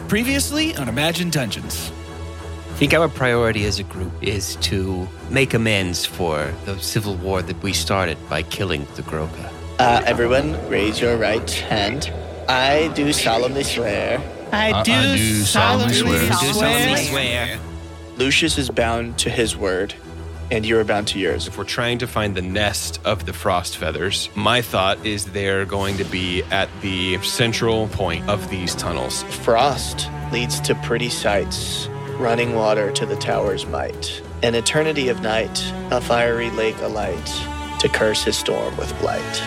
Previously on Imagine Dungeons. I think our priority as a group is to make amends for the civil war that we started by killing the Groka. Everyone, raise your right hand. I do solemnly swear. I do solemnly swear. Lucius is bound to his word, and you are bound to yours. If we're trying to find the nest of the frost feathers, my thought is they're going to be at the central point of these tunnels. Frost leads to pretty sights, running water to the tower's might, an eternity of night, a fiery lake alight, to curse his storm with blight.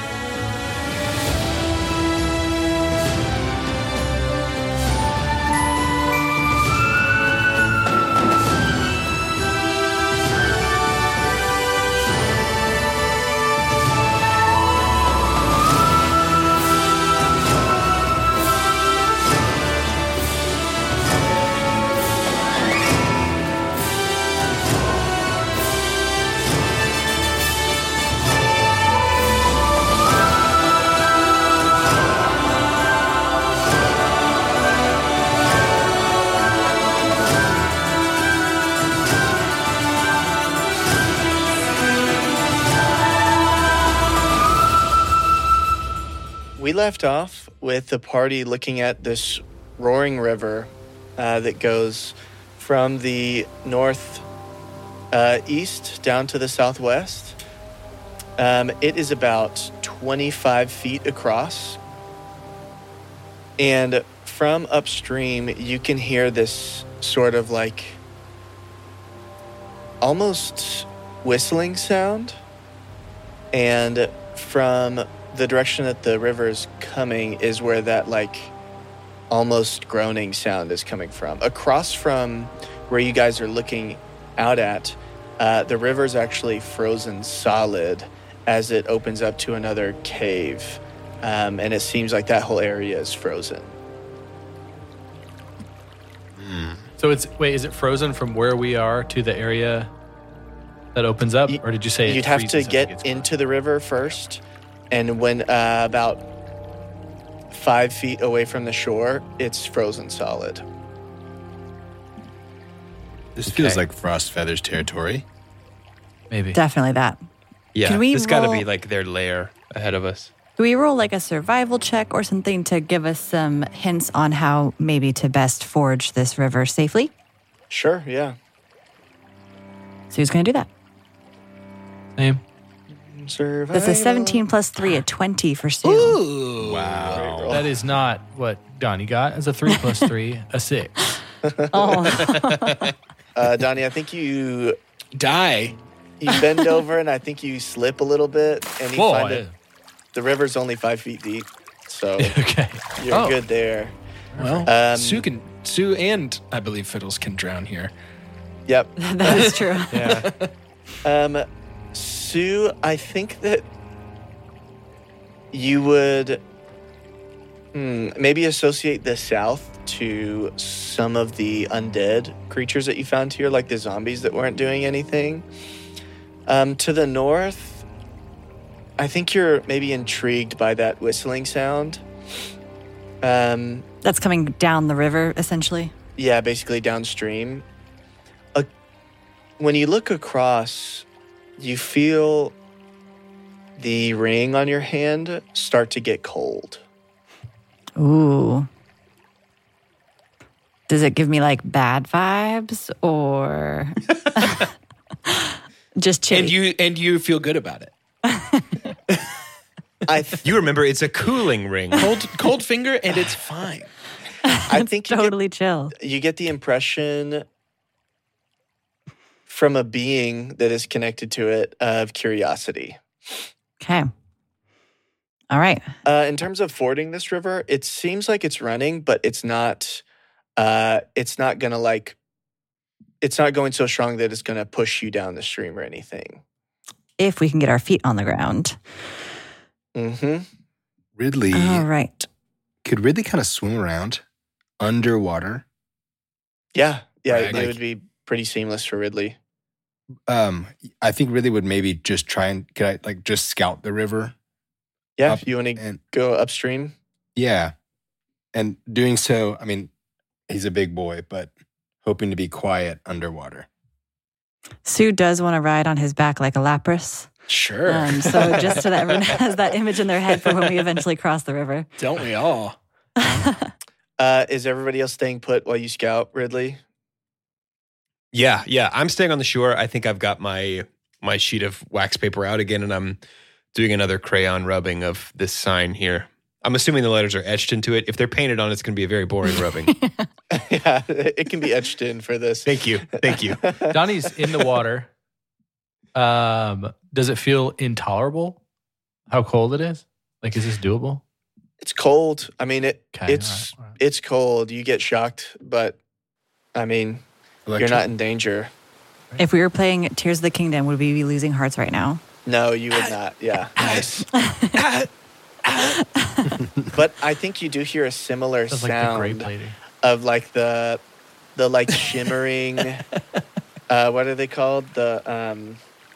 We left off with the party looking at this roaring river that goes from the north east down to the southwest. It is about 25 feet across. And from upstream, you can hear this sort of like almost whistling sound. And from the direction that the river is coming is where that like almost groaning sound is coming from. Across from where you guys are looking out at, the river is actually frozen solid as it opens up to another cave. And it seems like that whole area is frozen. So is it frozen from where we are to the area that opens up? Or did you say you'd have to get into the river first? And when about 5 feet away from the shore, it's frozen solid. This feels like Frost Feathers territory. Maybe. Definitely that. Yeah, Can we it's got to roll- be like their lair ahead of us. Do we roll like a survival check or something to give us some hints on how maybe to best forge this river safely? Sure, yeah. So who's going to do that? Same. Survival. That's a 17 plus 3, a 20 for Sue. Ooh. Wow. That is not what Donnie got. It's a 3 plus 3, a 6. Oh. Donnie, I think you Die. bend over and I think you slip a little bit and you Whoa, find that the river's only 5 feet deep. So Okay. you're good there. Well, Sue and I believe Fiddles can drown here. Yep. That is true. Yeah. Sue, I think that you would maybe associate the south to some of the undead creatures that you found here, like the zombies that weren't doing anything. To the north, I think you're maybe intrigued by that whistling sound. That's coming down the river, essentially. Yeah, basically downstream. When you look across, you feel the ring on your hand start to get cold. Ooh. Does it give me like bad vibes or just chilly? And you feel good about it. You remember, it's a cooling ring. Cold finger, and it's fine. I think totally chill. you get the impression from a being that is connected to it of curiosity. Okay. All right. In terms of fording this river, it seems like it's running, but it's not. It's not gonna it's not going so strong that it's gonna push you down the stream or anything. If we can get our feet on the ground. Mm-hmm. Ridley, All right. could Ridley kind of swim around underwater? Yeah, Right, it would be pretty seamless for Ridley. I think Ridley would maybe just try and just scout the river. Yeah, Up if you want to and- go upstream. Yeah. And doing so, I mean, He's a big boy, but hoping to be quiet underwater. Sue does want to ride on his back like a lapras. Sure. So just so that everyone has that image in their head for when we eventually cross the river. Don't we all? Is everybody else staying put while you scout, Ridley? Yeah. I'm staying on the shore. I think I've got my sheet of wax paper out again, and I'm doing another crayon rubbing of this sign here. I'm assuming the letters are etched into it. If they're painted on, it's going to be a very boring rubbing. Yeah, it can be etched in for this. Thank you. Donnie's in the water. Does it feel intolerable? How cold it is? Like, is this doable? It's cold. I mean, Okay, it's all right. it's cold. You get shocked, but I mean, you're not in danger. If we were playing Tears of the Kingdom, would we be losing hearts right now? No, you would not. Yeah, nice. But I think you do hear a similar That's like the grape sound lady. of like the like shimmering. What are they called? The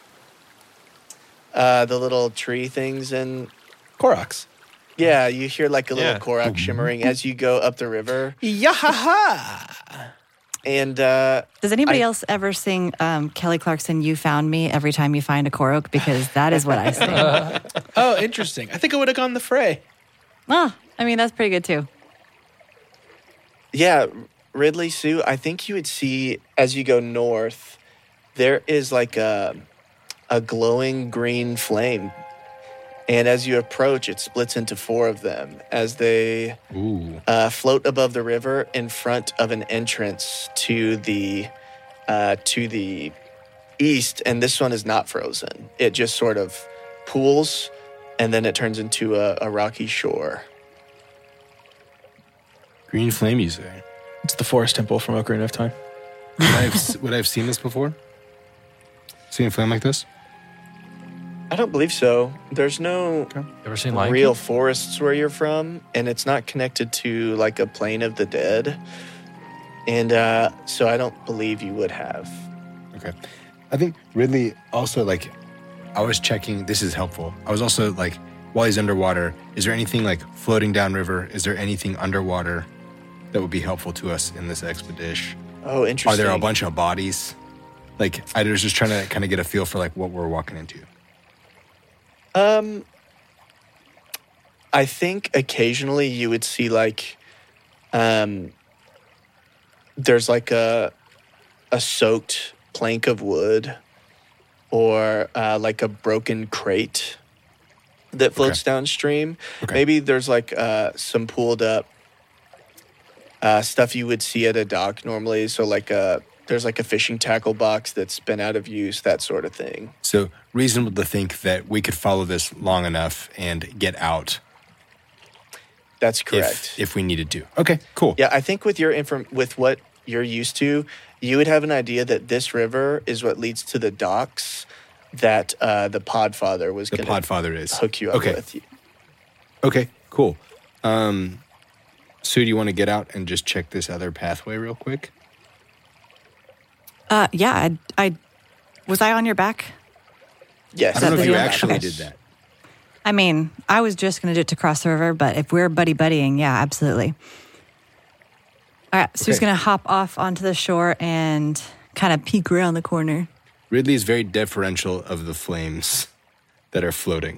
little tree things and Koroks. yeah, you hear like a little Yeah. korok shimmering as you go up the river. Yahaha! And Does anybody else ever sing Kelly Clarkson, You Found Me every time you find a Korok? Because that is what I sing. Oh, interesting. I think I would have gone the fray. I mean, that's pretty good too. yeah, Ridley, Sue, I think you would see as you go north, there is like a glowing green flame. And as you approach, it splits into 4 of them as they float above the river in front of an entrance to the east. And this one is not frozen. It just sort of pools, and then it turns into a rocky shore. Green flame, you say? It's the forest temple from Ocarina of Time. Would I have seen this before? Seen a flame like this? I don't believe so. There's no Ever seen Lion real King? forests where you're from, and it's not connected to like a plane of the dead. And so I don't believe you would have. Okay. I think Ridley also, like, I was checking, this is helpful. I was also like, while he's underwater, is there anything like floating downriver? Is there anything underwater that would be helpful to us in this expedition? Oh, Are interesting. there a bunch of bodies? Like, I was just trying to kind of get a feel for like what we're walking into. I think occasionally you would see like, there's like a soaked plank of wood, or like a broken crate that floats downstream. Okay. Maybe there's like some pooled up stuff you would see at a dock normally. So like there's like a fishing tackle box that's been out of use, that sort of thing. So reasonable to think that we could follow this long enough and get out That's correct. if we needed to. Okay, cool. Yeah, I think with with what you're used to, you would have an idea that this river is what leads to the docks that the Podfather was The going to Podfather is. hook you up Okay. with. Okay, cool. Sue, do you want to get out and just check this other pathway real quick? Yeah, I was I on your back? Yes. I don't know if the you deal? actually Okay. did that. I mean, I was just going to do it to cross the river, but if we're buddying, yeah, absolutely. All right, Sue's Okay. going to hop off onto the shore and kind of peek around the corner. Ridley is very deferential of the flames that are floating.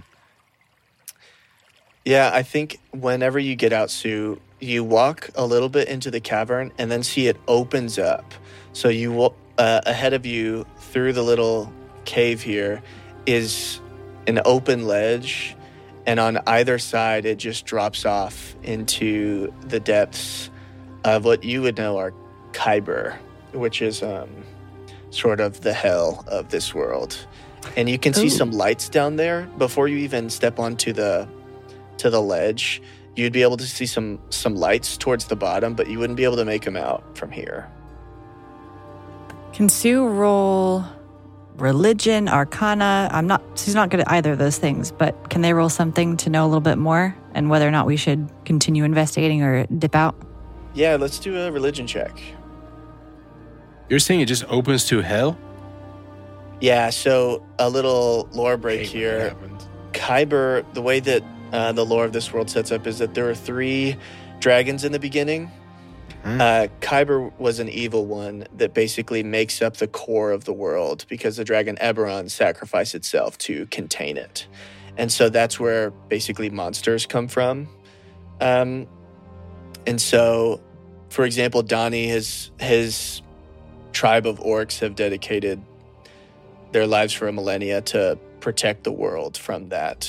Yeah, I think whenever you get out, Sue, you walk a little bit into the cavern and then see it opens up. So you ahead of you through the little cave here is an open ledge, and on either side it just drops off into the depths of what you would know are Khyber, which is sort of the hell of this world. And you can see some lights down there before you even step onto the ledge. You'd be able to see some lights towards the bottom, but you wouldn't be able to make them out from here. Can Sue roll religion, arcana? She's not good at either of those things, but can they roll something to know a little bit more and whether or not we should continue investigating or dip out? Yeah, let's do a religion check. You're saying it just opens to hell? Yeah, so a little lore break here. Khyber, the way that the lore of this world sets up is that there are 3 dragons in the beginning, Kyber was an evil one that basically makes up the core of the world because the dragon Eberron sacrificed itself to contain it. And so that's where basically monsters come from. And so, for example, Donnie, his tribe of orcs have dedicated their lives for a millennia to protect the world from that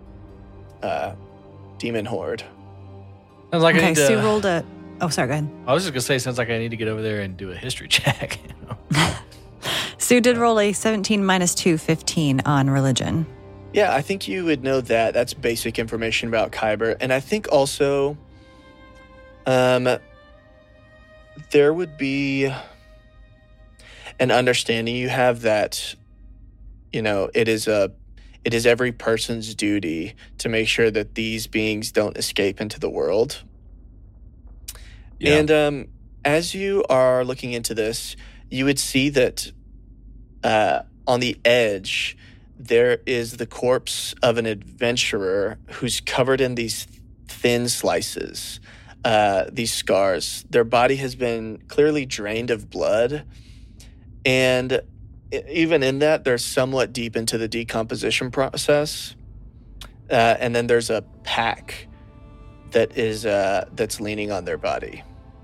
demon horde. Sounds like I Okay, need to. Sue rolled a. Oh, sorry, go ahead. I was just gonna say, sounds like I need to get over there and do a history check. Sue did roll a 17 minus 2, 15 on religion. Yeah, I think you would know that. That's basic information about Kyber. And I think also there would be an understanding you have that, it is every person's duty to make sure that these beings don't escape into the world. Yeah. And as you are looking into this, you would see that on the edge, there is the corpse of an adventurer who's covered in these thin slices, these scars. Their body has been clearly drained of blood. And even in that, they're somewhat deep into the decomposition process. And then there's a pack that is that's leaning on their body.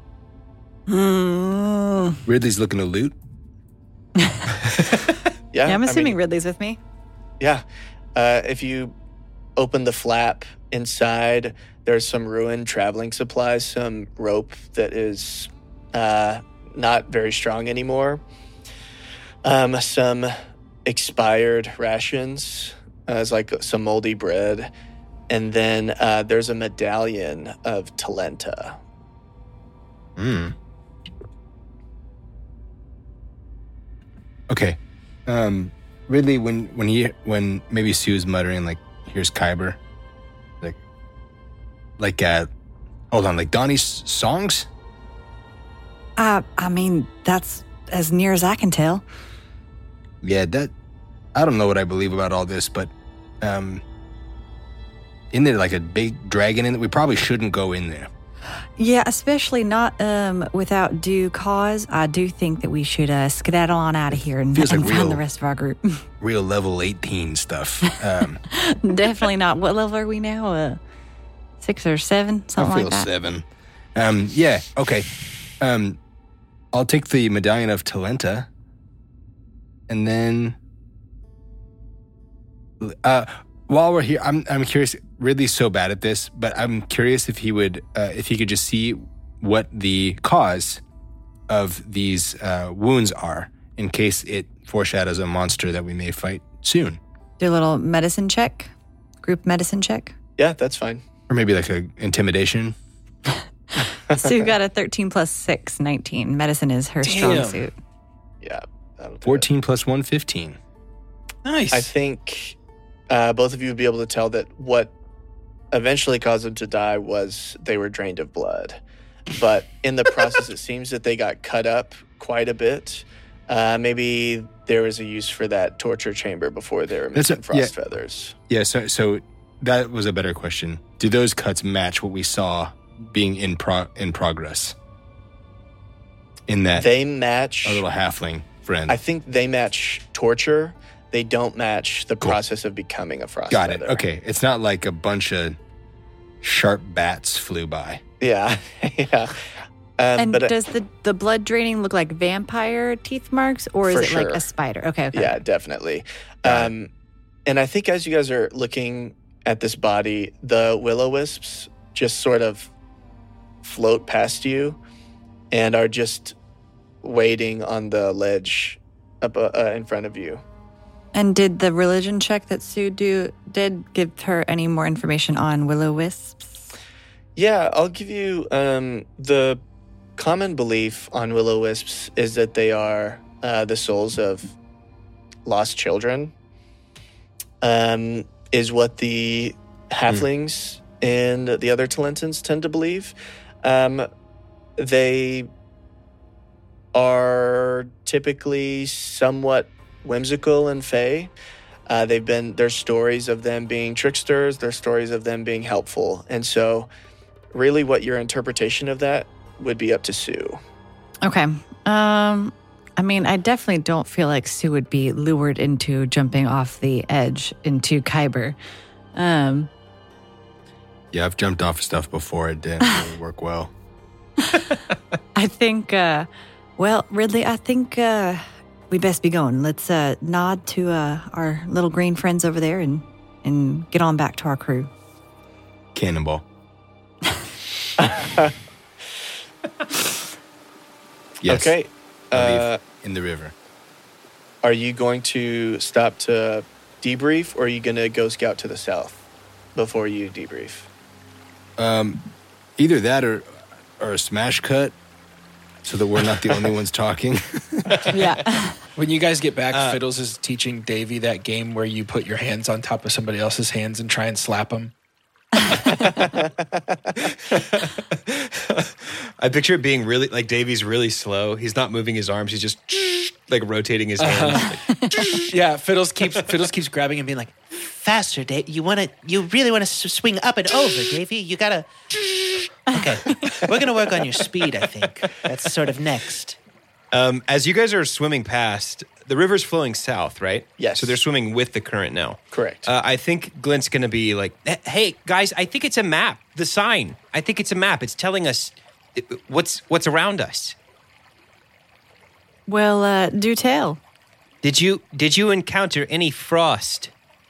Ridley's looking to loot. Yeah, I'm I assuming mean, Ridley's with me. yeah. If you open the flap inside, there's some ruined traveling supplies, some rope that is not very strong anymore, some expired rations, as like some moldy bread, and then there's a medallion of Talenta. Okay. Ridley, when maybe Sue's muttering like, "Here's Kyber," hold on, like Donnie's songs. I mean, that's as near as I can tell. Yeah, I don't know what I believe about all this, but isn't there like a big dragon in it? We probably shouldn't go in there. Yeah, especially not without due cause. I do think that we should skedaddle on out of here and Feels like find real- the rest of our group. Real level 18 stuff. Definitely not. What level are we now? 6 or 7, I something feel like that. 7. Yeah, okay. I'll take the medallion of Talenta, and then while we're here, I'm curious. Ridley's so bad at this, but I'm curious if he could just see what the cause of these wounds are, in case it foreshadows a monster that we may fight soon, Do a little medicine check, group medicine check. Yeah, that's fine. or maybe like a intimidation. Sue got a 13 plus 6, 19. Medicine is her strong Damn. suit. Yeah. that'll do it. 14 plus 1, 15. Nice. I think both of you would be able to tell that what eventually caused them to die was they were drained of blood. But in the process, it seems that they got cut up quite a bit. Maybe there was a use for that torture chamber before they were missing frost feathers. Yeah, so that was a better question. Do those cuts match what we saw being in progress? In that They match. our little halfling friend. I think they match torture. They don't match the Cool. process of becoming a frost Got it. feather. Okay. It's not like a bunch of sharp bats flew by. Yeah. yeah. And but does the blood draining look like vampire teeth marks, or is For it like sure. a spider? Okay. yeah, definitely. Got And I think as you guys are looking at this body, the will-o-wisps just sort of float past you and are just waiting on the ledge up in front of you. And did the religion check that Sue did give her any more information on will-o-wisps? Yeah, I'll give you the common belief on will-o-wisps is that they are the souls of lost children. Is what the halflings and the other Talentans tend to believe. They are typically somewhat whimsical and fey. There's stories of them being tricksters. There's stories of them being helpful. And so really what your interpretation of that would be up to Sue. Okay. I mean, I definitely don't feel like Sue would be lured into jumping off the edge into Kyber. Yeah, I've jumped off stuff before. It didn't really work well. I think, Ridley, I think we best be going. Let's nod to our little green friends over there and get on back to our crew. Cannonball. Yes. Okay. I leave in the river. Are you going to stop to debrief, or are you going to go scout to the south before you debrief? Either that or a smash cut so that we're not the only ones talking. Yeah. When you guys get back, Fiddles is teaching Davey that game where you put your hands on top of somebody else's hands and try and slap them. I picture it being really like Davey's really slow. He's not moving his arms. He's just like rotating his hands. Yeah, Fiddles keeps grabbing and being like, Faster, Dave. You really want to swing up and over, Davey. You gotta. Okay, we're gonna work on your speed. I think that's sort of next. As you guys are swimming past, the river's flowing south, right? Yes. So they're swimming with the current now. Correct. I think Glint's going to be like, hey, guys, I think it's a map. The sign. I think it's a map. It's telling us what's around us. Well, do tell. Did you encounter any frost?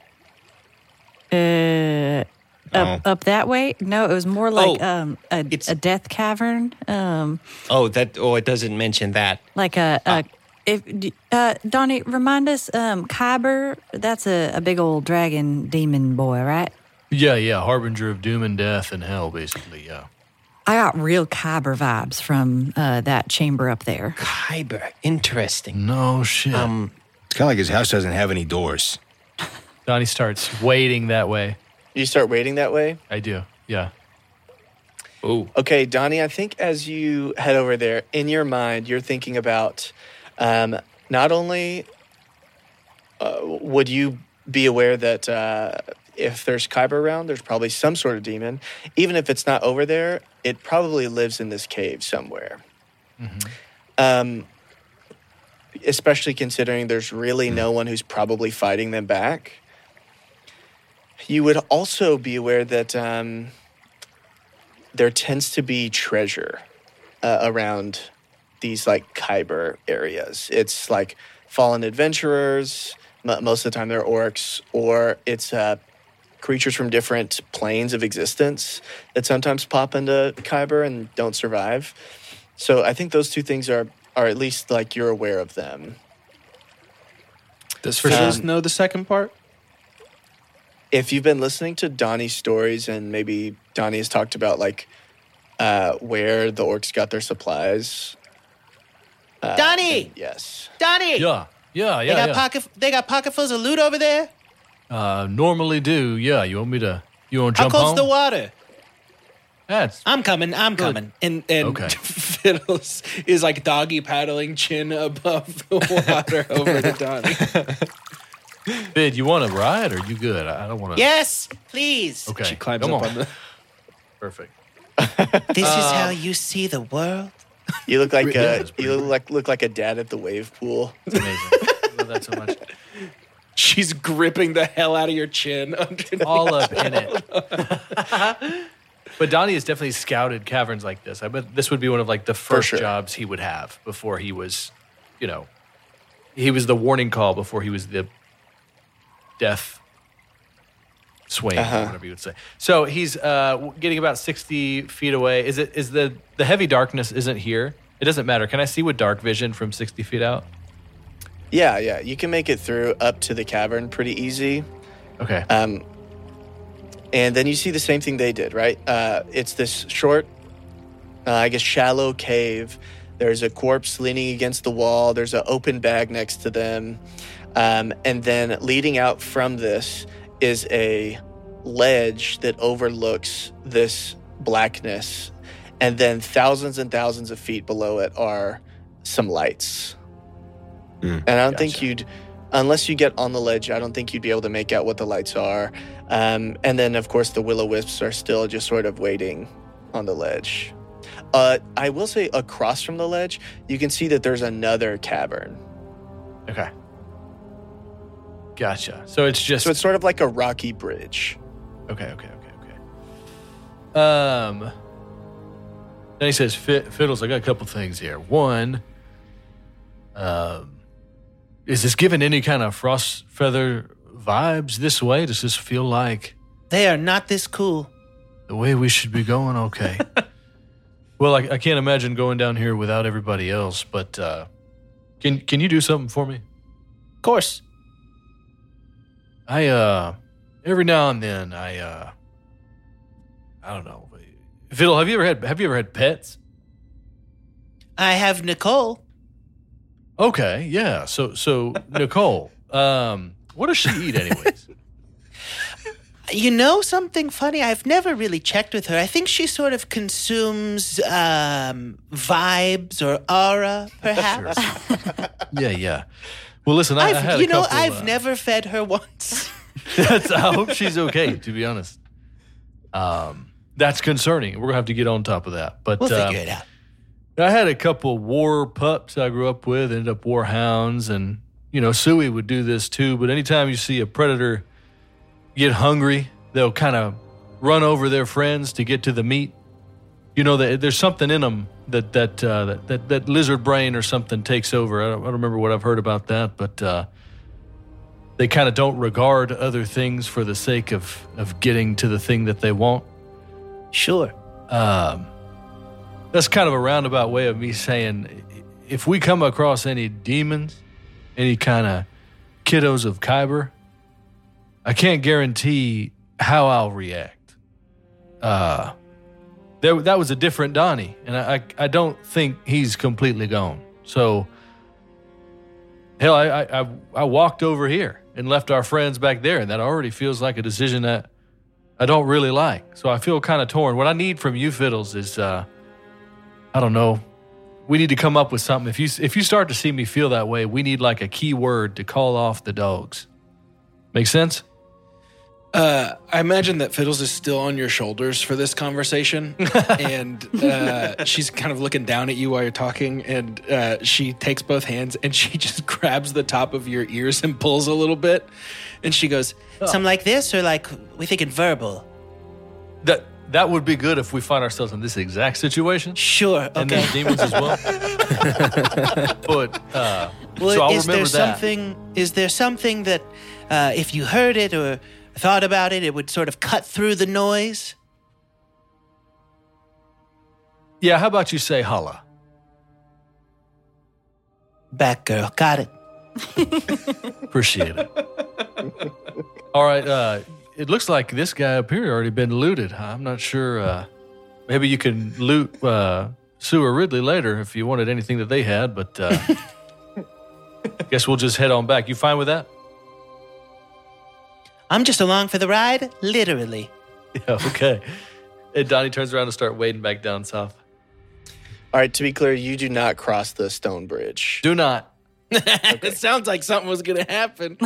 Up that way? No, it was more like a death cavern. It doesn't mention that. Like Donnie, remind us, Kyber, that's a big old dragon demon boy, right? Yeah, harbinger of doom and death and hell, basically, yeah. I got real Kyber vibes from that chamber up there. Kyber, interesting. No shit. It's kind of like his house doesn't have any doors. Donnie starts wading that way. You start wading that way? I do, yeah. Oh. Okay, Donnie, I think as you head over there, in your mind, you're thinking about not only would you be aware that if there's Kyber around, there's probably some sort of demon. Even if it's not over there, it probably lives in this cave somewhere. Mm-hmm. Especially considering there's really no one who's probably fighting them back. You would also be aware that there tends to be treasure around these like Kyber areas. It's like fallen adventurers. Most of the time they're orcs, or it's creatures from different planes of existence that sometimes pop into Kyber and don't survive. So I think those two things are at least like you're aware of them. does Fiddles know the second part? If you've been listening to Donnie's stories, and maybe Donnie has talked about like where the orcs got their supplies. Donnie! Yes. Donnie! Yeah. They got pocketfuls of loot over there? Normally do, yeah. You want to How jump cold's home? the water? That's I'm coming. And Okay. Fiddles is like doggy paddling chin above the water over to Donnie. Bid, you want to ride or you good? I don't want to. Yes, please. Okay. She climbs come up on. on the... Perfect. This is how you see the world? You look like Yeah, that's pretty look like a dad at the wave pool. It's amazing. I love that so much. She's gripping the hell out of your chin underneath. All up in it. But Donnie has definitely scouted caverns like this. I bet this would be one of like the first sure. jobs he would have before he was, he was the warning call before he was the death swing, or whatever you would say. So he's getting about 60 feet away. Is the heavy darkness isn't here? It doesn't matter. Can I see with dark vision from 60 feet out? Yeah. You can make it through up to the cavern pretty easy. Okay. And then you see the same thing they did, right? It's this short, shallow cave. There's a corpse leaning against the wall. There's an open bag next to them. And then leading out from this is a ledge that overlooks this blackness. And then thousands and thousands of feet below it are some lights. And I don't think unless you get on the ledge, I don't think you'd be able to make out what the lights are. And then, of course, the will-o-wisps are still just sort of waiting on the ledge. I will say across from the ledge, you can see that there's another cavern. Okay. Gotcha. So it's just So it's sort of like a rocky bridge. okay. Then he says, Fiddles, I got a couple things here. One, is this giving any kind of frost feather vibes this way? Does this feel like They are not this cool. the way we should be going? Okay. Well, I can't imagine going down here without everybody else, but can you do something for me? Of course. I every now and then I don't know. Fiddle, have you ever had pets? I have Nicole. Okay, yeah. So Nicole, what does she eat anyways? You know something funny? I've never really checked with her. I think she sort of consumes vibes or aura, perhaps. Yeah. Well, listen, I had a couple. I've never fed her once. I hope she's okay. To be honest, that's concerning. We're gonna have to get on top of that. But We'll figure it out. I had a couple war pups I grew up with, ended up war hounds, and Suey would do this too. But anytime you see a predator get hungry, they'll kind of run over their friends to get to the meat. There's something in them that lizard brain or something takes over. I don't remember what I've heard about that, but they kind of don't regard other things for the sake of getting to the thing that they want. Sure. That's kind of a roundabout way of me saying, if we come across any demons, any kind of kiddos of Kyber, I can't guarantee how I'll react. That was a different Donnie, and I don't think he's completely gone. So, hell, I walked over here and left our friends back there, and that already feels like a decision that I don't really like. So I feel kind of torn. What I need from you, Fiddles, is I don't know. We need to come up with something. If you start to see me feel that way, we need like a key word to call off the dogs. Make sense? I imagine that Fiddles is still on your shoulders for this conversation, and she's kind of looking down at you while you're talking, and she takes both hands and she just grabs the top of your ears and pulls a little bit, and she goes, Something like this, or like we thinking verbal? That would be good if we find ourselves in this exact situation. Sure. And Okay. then demons as well. But Well, so I'll is there remember that. Is there something that if you heard it or thought about it, it would sort of cut through the noise? Yeah, how about you say holla? Back girl, got it. Appreciate it. All right, it looks like this guy up here already been looted. I'm not sure. Maybe you can loot Sue or Ridley later if you wanted anything that they had, but guess we'll just head on back. You fine with that? I'm just along for the ride, literally. Yeah, okay. And Donnie turns around and start wading back down south. All right, to be clear, you do not cross the stone bridge. Do not. It sounds like something was going to happen.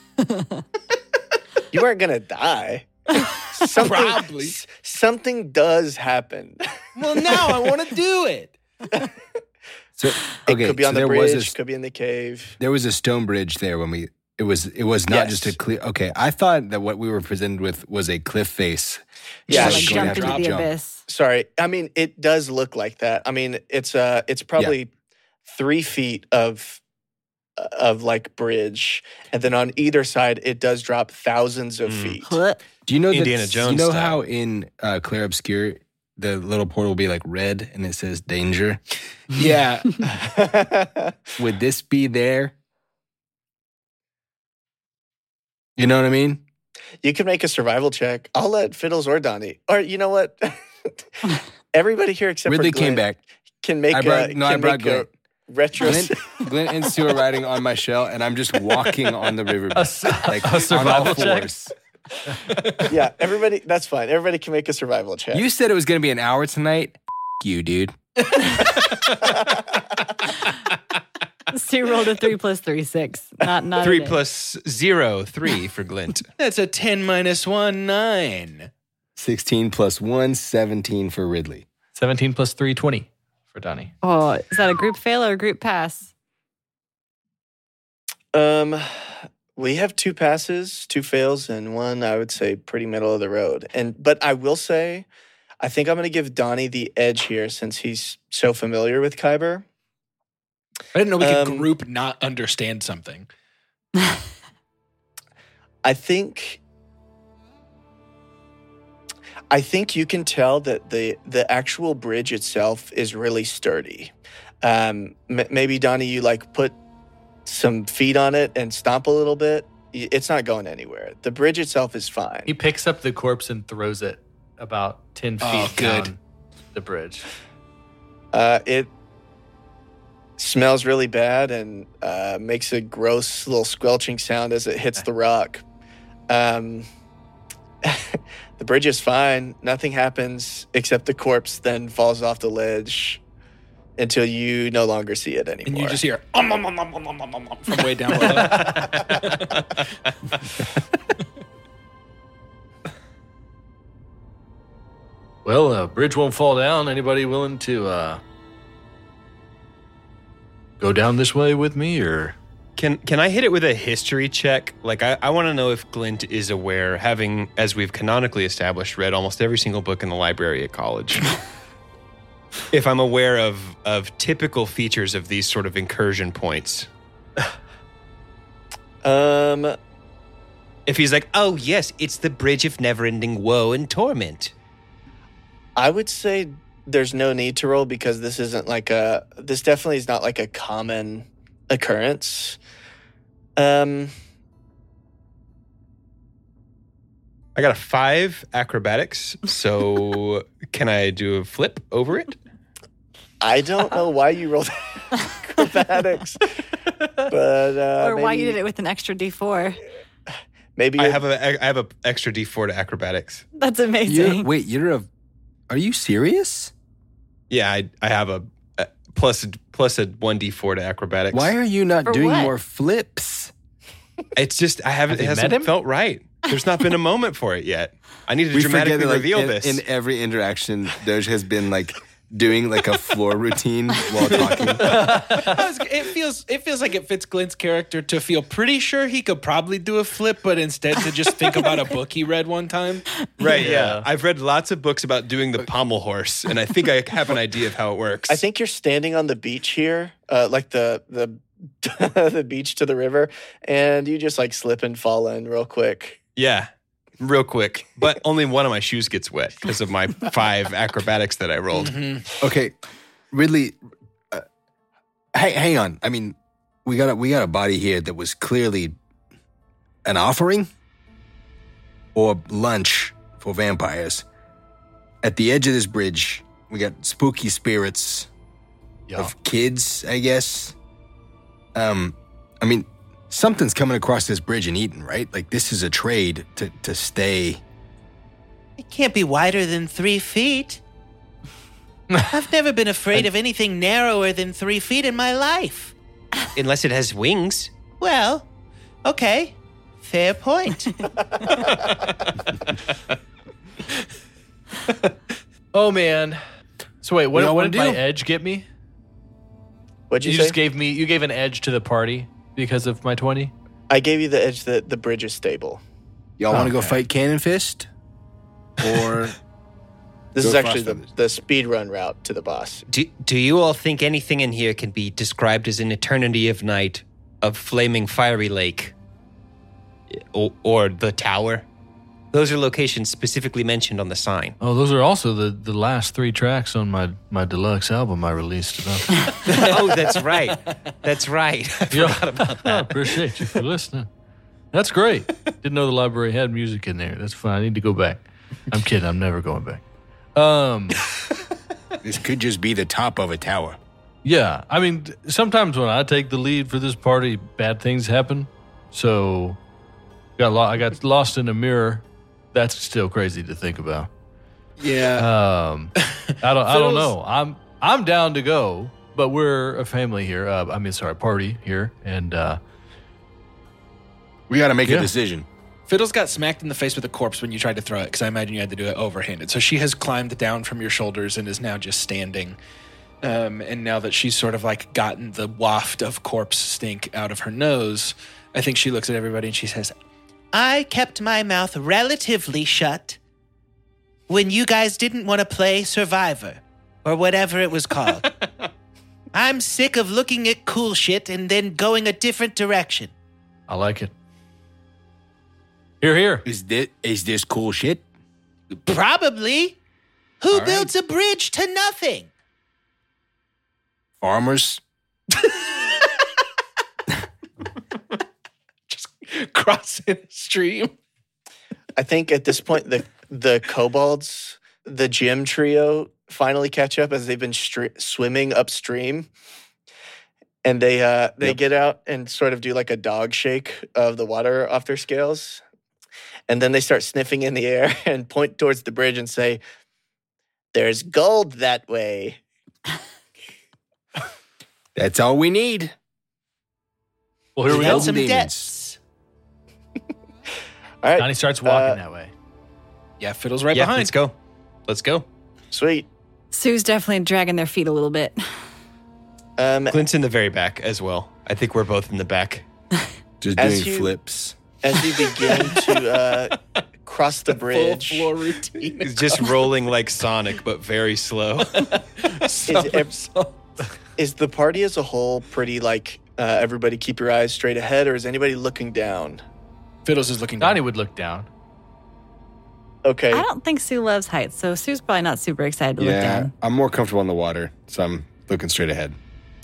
You aren't going to die. Probably. Something does happen. Well, now I want to do it. So It could be on the there bridge, was could be in the cave. there was a stone bridge there when we. It was not Yes. just a clear. Okay, I thought that what we were presented with was a cliff face. Yeah, like she- going jump after into the jump. abyss. Sorry. I mean, it does look like that. I mean, it's probably 3 feet of like bridge, and then on either side it does drop thousands of feet. What? Do you know Indiana that? Jones You know style. how in Clair Obscure the little portal will be like red and it says danger. Yeah. Would this be there? You know what I mean? You can make a survival check. I'll let Fiddles or Donnie, or you know what? Everybody here except Ridley for Glenn came back. can make I brought a Glenn. retro. Glenn and Stu are riding on my shell, and I'm just walking on the river, like a survival on all check? fours. Yeah, everybody. That's fine. Everybody can make a survival check. You said it was going to be an hour tonight. You, dude. Stu rolled a 3 + 3, 6. Not 3 a day. plus 0, 3 for Glint. That's a 10 minus 1, 9. 16 plus 1, 17 for Ridley. 17 plus 3, 20 for Donnie. Oh, is that a group fail or a group pass? We have 2 passes, 2 fails, and 1, I would say, pretty middle of the road. But I will say, I think I'm going to give Donnie the edge here since he's so familiar with Kyber. I didn't know we could group not understand something. I think you can tell that the actual bridge itself is really sturdy. Maybe, Donnie, you put some feet on it and stomp a little bit. It's not going anywhere. The bridge itself is fine. He picks up the corpse and throws it about 10 feet down the bridge. It smells really bad and makes a gross little squelching sound as it hits the rock. The bridge is fine. Nothing happens except the corpse then falls off the ledge until you no longer see it anymore. And you just hear from way down below. Well, bridge won't fall down. Anybody willing to go down this way with me, or Can I hit it with a history check? I want to know if Glint is aware, having, as we've canonically established, read almost every single book in the library at college. If I'm aware of typical features of these sort of incursion points. Um, If he's like, oh, yes, it's the bridge of never-ending woe and torment. I would say there's no need to roll because this isn't this definitely is not like a common occurrence. I got a 5 acrobatics, so can I do a flip over it? I don't know why you rolled acrobatics, but or why maybe- you did it with an extra D4. Maybe I have a extra D4 to acrobatics. That's amazing. Are you serious? Yeah, I have a plus a 1D4 to acrobatics. Why are you not For doing what? more flips? It's just it Have you met hasn't him? felt right. There's not been a moment for it yet. I need to dramatically reveal this. In every interaction, Doge has been doing a floor routine while talking. It feels like it fits Glint's character to feel pretty sure he could probably do a flip, but instead to just think about a book he read one time. Right, yeah. I've read lots of books about doing the pommel horse, and I think I have an idea of how it works. I think you're standing on the beach here, like the the beach to the river, and you just slip and fall in real quick. Yeah, real quick. But only one of my shoes gets wet because of my 5 acrobatics that I rolled. Mm-hmm. Okay, Ridley, hang on. I mean, we got a body here that was clearly an offering or lunch for vampires. At the edge of this bridge, we got spooky spirits of kids, I guess. I mean, something's coming across this bridge and eating, right? This is a trade to stay. It can't be wider than 3 feet. I've never been afraid of anything narrower than 3 feet in my life. Unless it has wings. Well, okay. Fair point. oh man. So wait, what y'all did wanna my do? edge get me? What'd you say? Just you gave an edge to the party because of my 20? I gave you the edge that the bridge is stable. Y'all want to go Okay. fight Cannon Fist? Or This Go is actually faster. the speed run route to the boss. Do you all think anything in here can be described as an eternity of night, of flaming fiery lake, or the tower? Those are locations specifically mentioned on the sign. Oh, those are also the last 3 tracks on my deluxe album I released. Oh, that's right. That's right. I forgot about I that. appreciate you for listening. That's great. Didn't know the library had music in there. That's fine. I need to go back. I'm kidding. I'm never going back. this could just be the top of a tower. Yeah. I mean, sometimes when I take the lead for this party, bad things happen. So I got lost in a mirror. That's still crazy to think about. Yeah. I don't know. I'm down to go, but we're a family here. Party here, and We got to make Yeah. a decision. Fiddles got smacked in the face with a corpse when you tried to throw it, because I imagine you had to do it overhanded. So she has climbed down from your shoulders and is now just standing. And now that she's sort of like gotten the waft of corpse stink out of her nose, I think she looks at everybody and she says, I kept my mouth relatively shut when you guys didn't want to play Survivor or whatever it was called. I'm sick of looking at cool shit and then going a different direction. I like it. Here. Is this cool shit? Probably. Who All right. builds a bridge to nothing? Farmers? crossing the stream. I think at this point, the kobolds, the gym trio, finally catch up as they've been swimming upstream. And they get out and sort of do like a dog shake of the water off their scales. And then they start sniffing in the air and point towards the bridge and say, there's gold that way. That's all we need. Well, here we Got go. some Demons. debts. All right, Donnie starts walking that way. Yeah, Fiddle's right Yeah, behind. let's go. sweet. Sue's definitely dragging their feet a little bit. Clint's in the very back as well. I think we're both in the back. Just As doing you- flips. As you begin to cross the bridge, Full floor routine. He's just rolling like Sonic, but very slow. is the party as a whole pretty like everybody keep your eyes straight ahead, or is anybody looking down? Fiddles is looking down. Donnie would look down. Okay. I don't think Sue loves heights, so Sue's probably not super excited to look Yeah, down. I'm more comfortable in the water, so I'm looking straight ahead.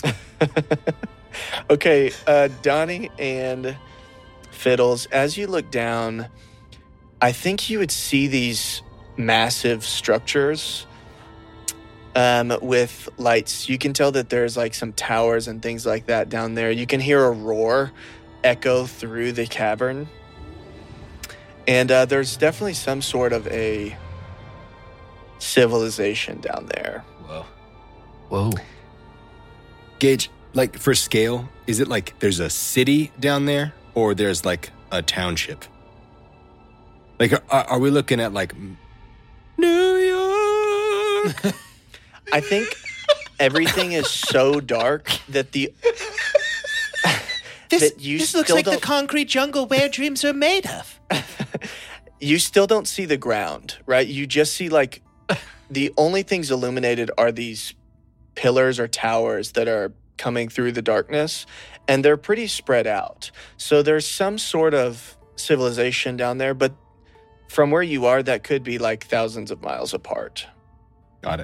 Okay, Donnie and Fiddles, as you look down, I think you would see these massive structures with lights. You can tell that there's like some towers and things like that down there. You can hear a roar echo through the cavern. And there's definitely some sort of a civilization down there. Whoa. Gage, like for scale, is it like there's a city down there or there's like a township? Like, are we looking at like New York? I think everything is so dark that This looks like the concrete jungle where dreams are made of. you still don't see the ground, right? You just see like the only things illuminated are these pillars or towers that are coming through the darkness, and they're pretty spread out. So there's some sort of civilization down there, but from where you are, that could be like thousands of miles apart. Got it.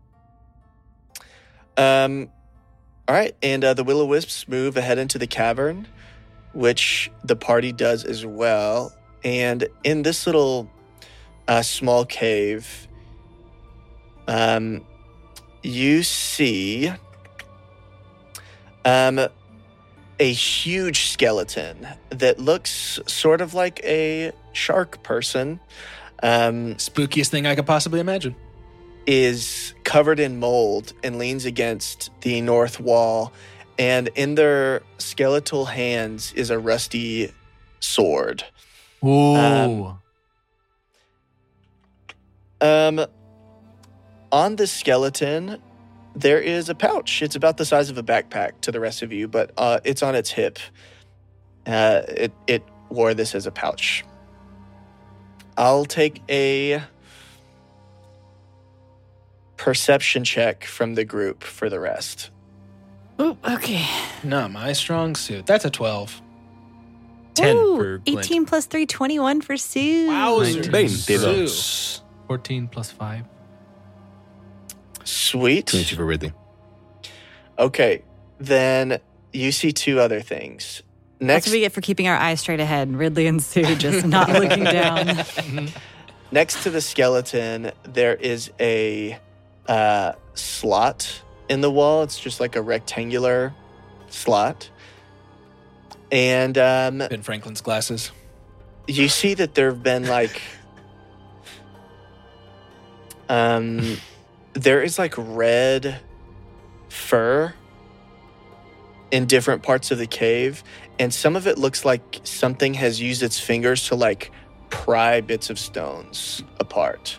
All right, and the Will-O-Wisps move ahead into the cavern, which the party does as well. And in this little small cave, you see a huge skeleton that looks sort of like a shark person. Spookiest thing I could possibly imagine. Is covered in mold and leans against the north wall. And in their skeletal hands is a rusty sword. Ooh. On the skeleton, there is a pouch. It's about the size of a backpack to the rest of you, but it's on its hip. It wore this as a pouch. I'll take a perception check from the group for the rest. Ooh, okay. Not my strong suit. That's a 12. 10 Ooh, for Clint. 18 plus 3, 21 for Sue. Zeus. 14 plus 5. Sweet. 22 for Ridley. Okay, then you see two other things. That's Next, what we get for keeping our eyes straight ahead. Ridley and Sue just not looking down. next to the skeleton, there is a slot in the wall. It's just like a rectangular slot. And Ben Franklin's glasses. you see that there have been like there is like red fur in different parts of the cave, and some of it looks like something has used its fingers to like pry bits of stones apart.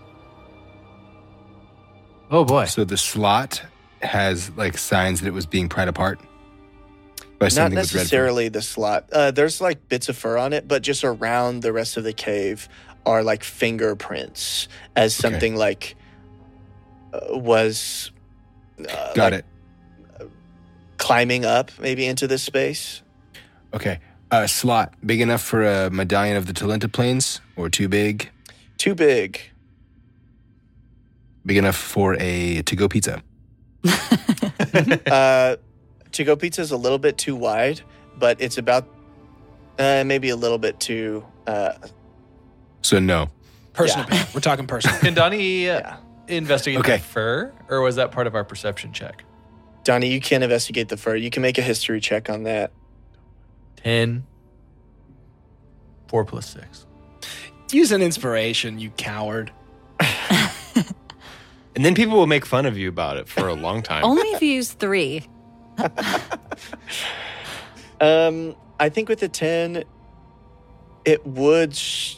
Oh boy. So the slot has like signs that it was being pried apart by Not something with red fur. necessarily the slot. There's like bits of fur on it, but just around the rest of the cave are like fingerprints, as something like was Got like, it. climbing up maybe into this space. Okay. Slot big enough for a medallion of the Talenta Plains, or too big? Too big. Big enough for a to-go pizza. To-go pizza is a little bit too wide, but it's about maybe a little bit too. So no. Personal pain. We're talking personal. Can Donnie investigate Okay. the fur, or was that part of our perception check? Donnie, you can investigate the fur. You can make a history check on that. 10. 4 plus 6. Use an inspiration, you coward. And then people will make fun of you about it for a long time. Only if you use 3. I think with the 10, it would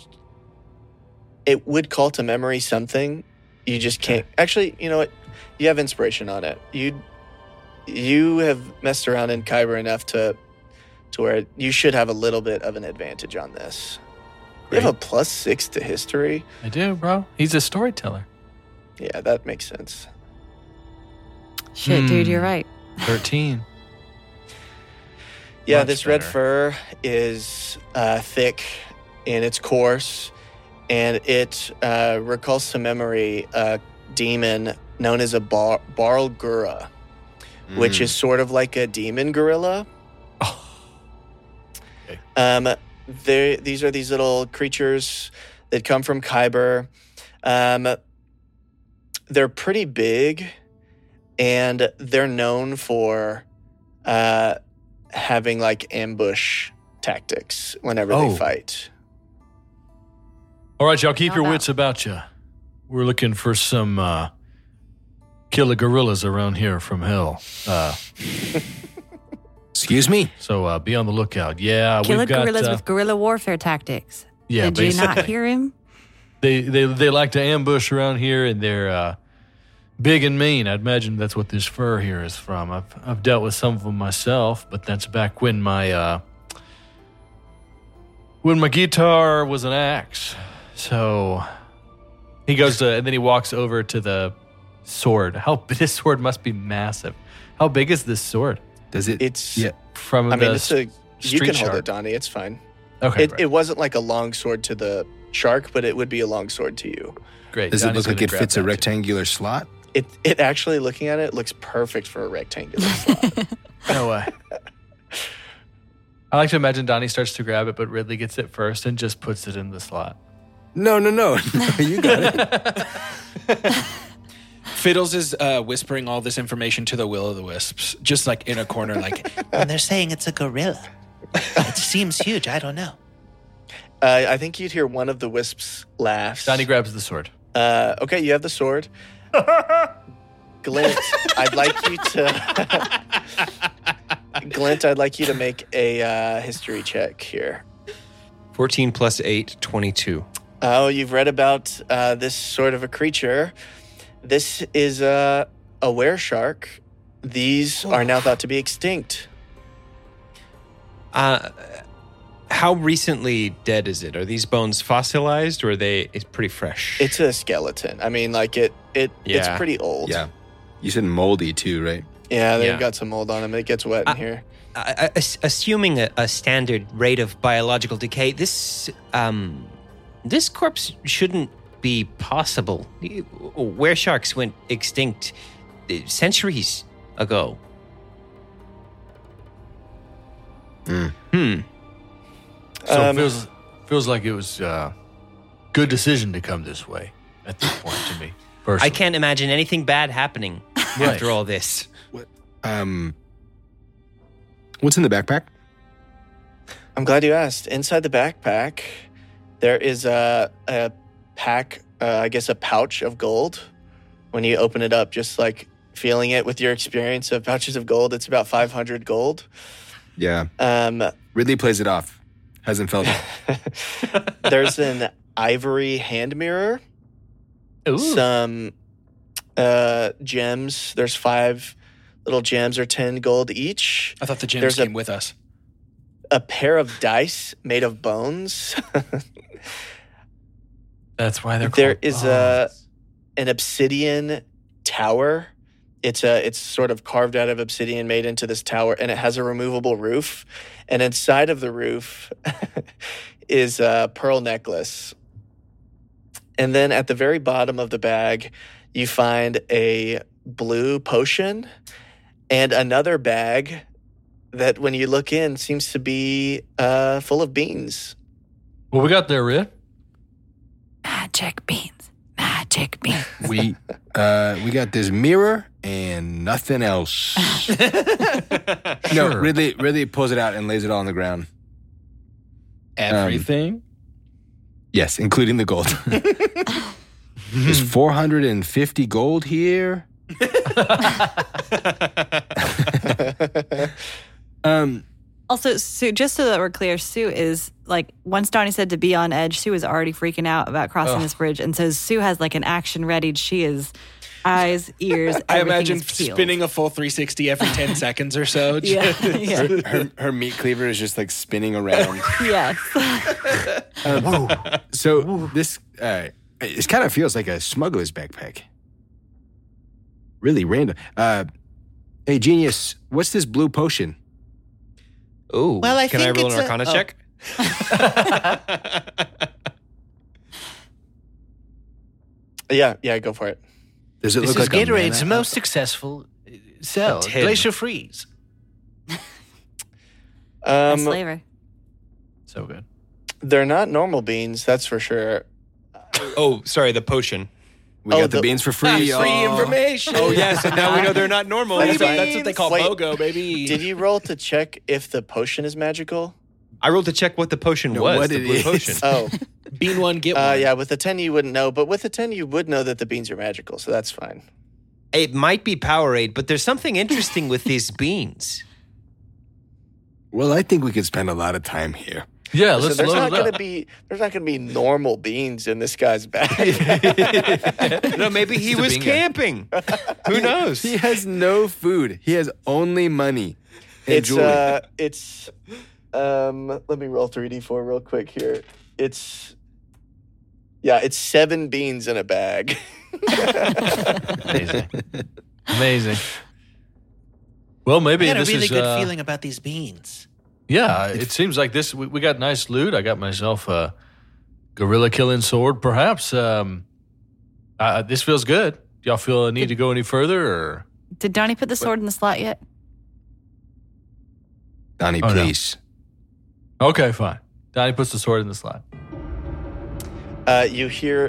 call to memory something. You just can't. Actually, you know what? You have inspiration on it. You have messed around in Kyber enough to where you should have a little bit of an advantage on this. You have a +6 to history. I do, bro. He's a storyteller. Yeah, that makes sense. Shit, dude, you're right. 13. Yeah, Much this red better. fur is thick in its course, and it recalls to memory a demon known as a Barlgura, which is sort of like a demon gorilla. Okay. These are these little creatures that come from Kyber. They're pretty big, and they're known for having like ambush tactics whenever they fight. All right, y'all, keep How your about- wits about you. We're looking for some killer gorillas around here from hell. Excuse me? So be on the lookout. Yeah, Killer we've got gorillas with guerrilla warfare tactics. yeah. Did you not basically. hear him? They like to ambush around here, and they're big and mean. I'd imagine that's what this fur here is from. I've dealt with some of them myself, but that's back when my guitar was an axe. So he goes to, and then he walks over to the sword. This sword must be massive. How big is this sword? Does it? It's. Yeah. From I the mean, it's a. You street can hold shark. it, Donnie. It's fine. Okay, It wasn't like a long sword to the shark, but it would be a long sword to you. great. Does it Donnie's look like gonna it grab fits a that too. rectangular slot? It actually, looking at it, looks perfect for a rectangular slot. No way. I like to imagine Donnie starts to grab it, but Ridley gets it first and just puts it in the slot. No. You got it. Fiddles is whispering all this information to the Will-o'-the-Wisps, just like in a corner, like, And they're saying it's a gorilla. It seems huge. I don't know. I think you'd hear one of the wisps laughs. Donnie grabs the sword. Okay, you have the sword. Glint, I'd like you to make a history check here. 14 plus 8, 22. Oh, you've read about this sort of a creature. This is a wereshark. These are now thought to be extinct. How recently dead is it? Are these bones fossilized, or it's pretty fresh? It's a skeleton. I mean, like it's Yeah. pretty old. Yeah. You said moldy too, right? Yeah, they've Yeah. got some mold on them. It gets wet in here. Assuming a standard rate of biological decay, this corpse shouldn't be possible. Weresharks went extinct centuries ago. So it feels like it was a good decision to come this way at this point to me. Personally. I can't imagine anything bad happening after all this. What's in the backpack? I'm glad you asked. Inside the backpack, there is a pack, I guess a pouch of gold. When you open it up, just like feeling it with your experience of pouches of gold. It's about 500 gold. Yeah. Um, Ridley plays it off. Hasn't felt it. there's an ivory hand mirror. Ooh. Some gems. There's 5 little gems or 10 gold each. I thought the gems There's came with us. A pair of dice made of bones. That's why they're There called is bones. an obsidian tower. It's sort of carved out of obsidian, made into this tower, and it has a removable roof. And inside of the roof is a pearl necklace. And then at the very bottom of the bag, you find a blue potion and another bag that, when you look in, seems to be full of beans. What we got there, Rid? Magic beans. Magic beans. We got this mirror and nothing else. No, Sure. Ridley pulls it out and lays it all on the ground. Everything. Yes, including the gold. There's 450 gold here. Also, Sue, just so that we're clear, Sue is like, once Donnie said to be on edge, Sue was already freaking out about crossing this bridge. And so Sue has like an action readied. She is eyes, ears, I everything imagine is peeled. spinning a full 360 every 10 seconds or so. Yeah. yeah. Her meat cleaver is just like spinning around. Yes. So this it kind of feels like a smuggler's backpack. Really random. Hey, genius, what's this blue potion? Oh, Well, I can I think roll it's an a- Arcana oh. check? Yeah, go for it. Does it This look is like Gatorade's a mana? most successful sell, A 10. Glacier Freeze. Nice flavor. So good. They're not normal beans, that's for sure. Oh, sorry, the potion. We Oh, got the the- beans for free. Free y'all. information. Oh, yes, and now we know they're not normal. That's what they call Wait. BOGO, baby. Did you roll to check if the potion is magical? I rolled to check what the potion No, was, what the it blue is. potion. Oh, Bean one, get one. yeah, with the 10 you wouldn't know, but with the 10 you would know that the beans are magical, so that's fine. It might be Powerade, but there's something interesting with these beans. Well, I think we could spend a lot of time here. Yeah, So let's there's not load gonna it up. there's not gonna be normal beans in this guy's bag. No, maybe he the was bean guy. camping. Who knows? He has no food. He has only money and jewelry. It's let me roll 3d4 real quick here. It's 7 beans in a bag. Amazing. Amazing. Well, maybe I got a this really is good feeling about these beans. Yeah, it seems like this. We got nice loot. I got myself a gorilla killing sword. Perhaps this feels good. Do y'all feel a need to go any further? Or Did Donnie put the sword in the slot yet? Donnie, Oh, no. please. okay, fine. Donnie puts the sword in the slot. You hear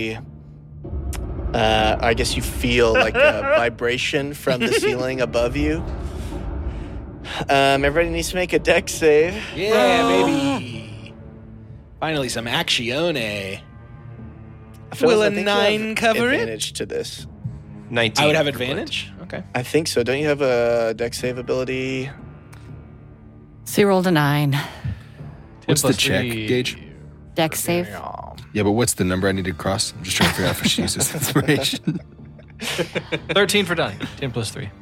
I guess you feel like a vibration from the ceiling above you. Everybody needs to make a dex save. Yeah, baby. Finally, some actione. Will a I think you 9 have cover it? advantage to this. 19. I would have advantage. Okay. I think so. Don't you have a dex save ability? Sue rolled a 9. What's the 10 plus check, 3. Gage? Dex save. Yeah, but what's the number I need to cross? I'm just trying to figure out if she uses inspiration. 13 for Donnie. 10 plus 3.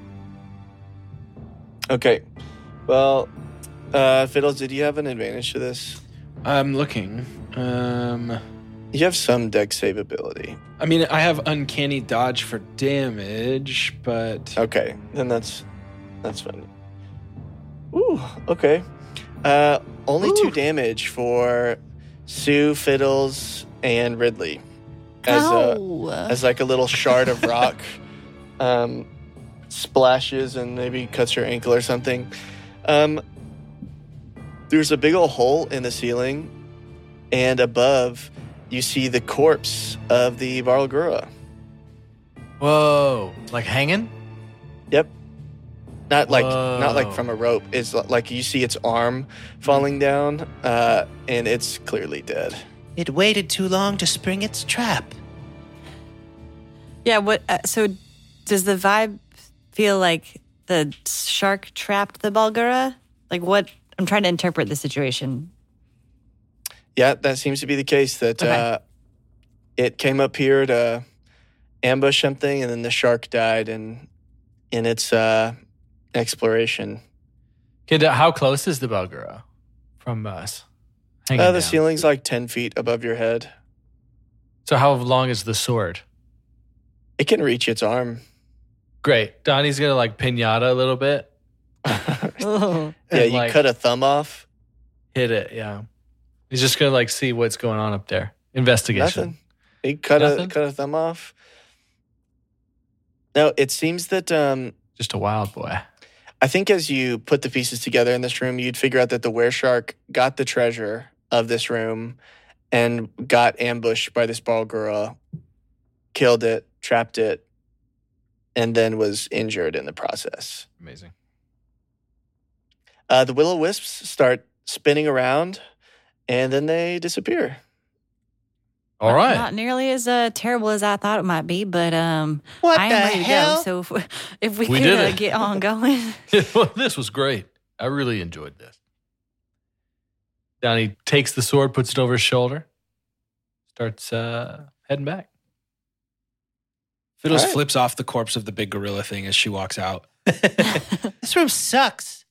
Okay. Well, Fiddles, did you have an advantage to this? I'm looking. You have some dex save ability. I mean, I have uncanny dodge for damage, but Okay, then that's fine. Ooh, okay. Only 2 damage for Sue, Fiddles, and Ridley. As like a little shard of rock splashes and maybe cuts your ankle or something. There's a big old hole in the ceiling, and above you see the corpse of the Barlgura. Whoa. Like hanging? Yep. Not like Whoa. from a rope. It's like you see its arm falling down, and it's clearly dead. It waited too long to spring its trap. Yeah, what? So Does the vibe feel like the shark trapped the Balgura? Like what? I'm trying to interpret the situation. Yeah, that seems to be the case. That Okay. It came up here to ambush something, and then the shark died in its exploration. Kid, how close is the Balgura from us? Hanging The down. ceiling's like 10 feet above your head. So how long is the sword? It can reach its arm. Great. Donnie's gonna like pinata a little bit. Oh. Yeah, you like- cut a thumb off. Hit it, yeah. He's just gonna like see what's going on up there. Investigation. Nothing. You cut Nothing? a thumb off. No, it seems that Just a wild boy. I think as you put the pieces together in this room, you'd figure out that the wereshark got the treasure of this room and got ambushed by this Balgura, killed it, trapped it, and then was injured in the process. Amazing. The will-o-wisps start spinning around, and then they disappear. All right. Not nearly as terrible as I thought it might be, but What I the am ready to hell? go. So if we We could did it. get on going. Well, this was great. I really enjoyed this. Donnie takes the sword, puts it over his shoulder, starts heading back. Fiddles All right. flips off the corpse of the big gorilla thing as she walks out. This room sucks.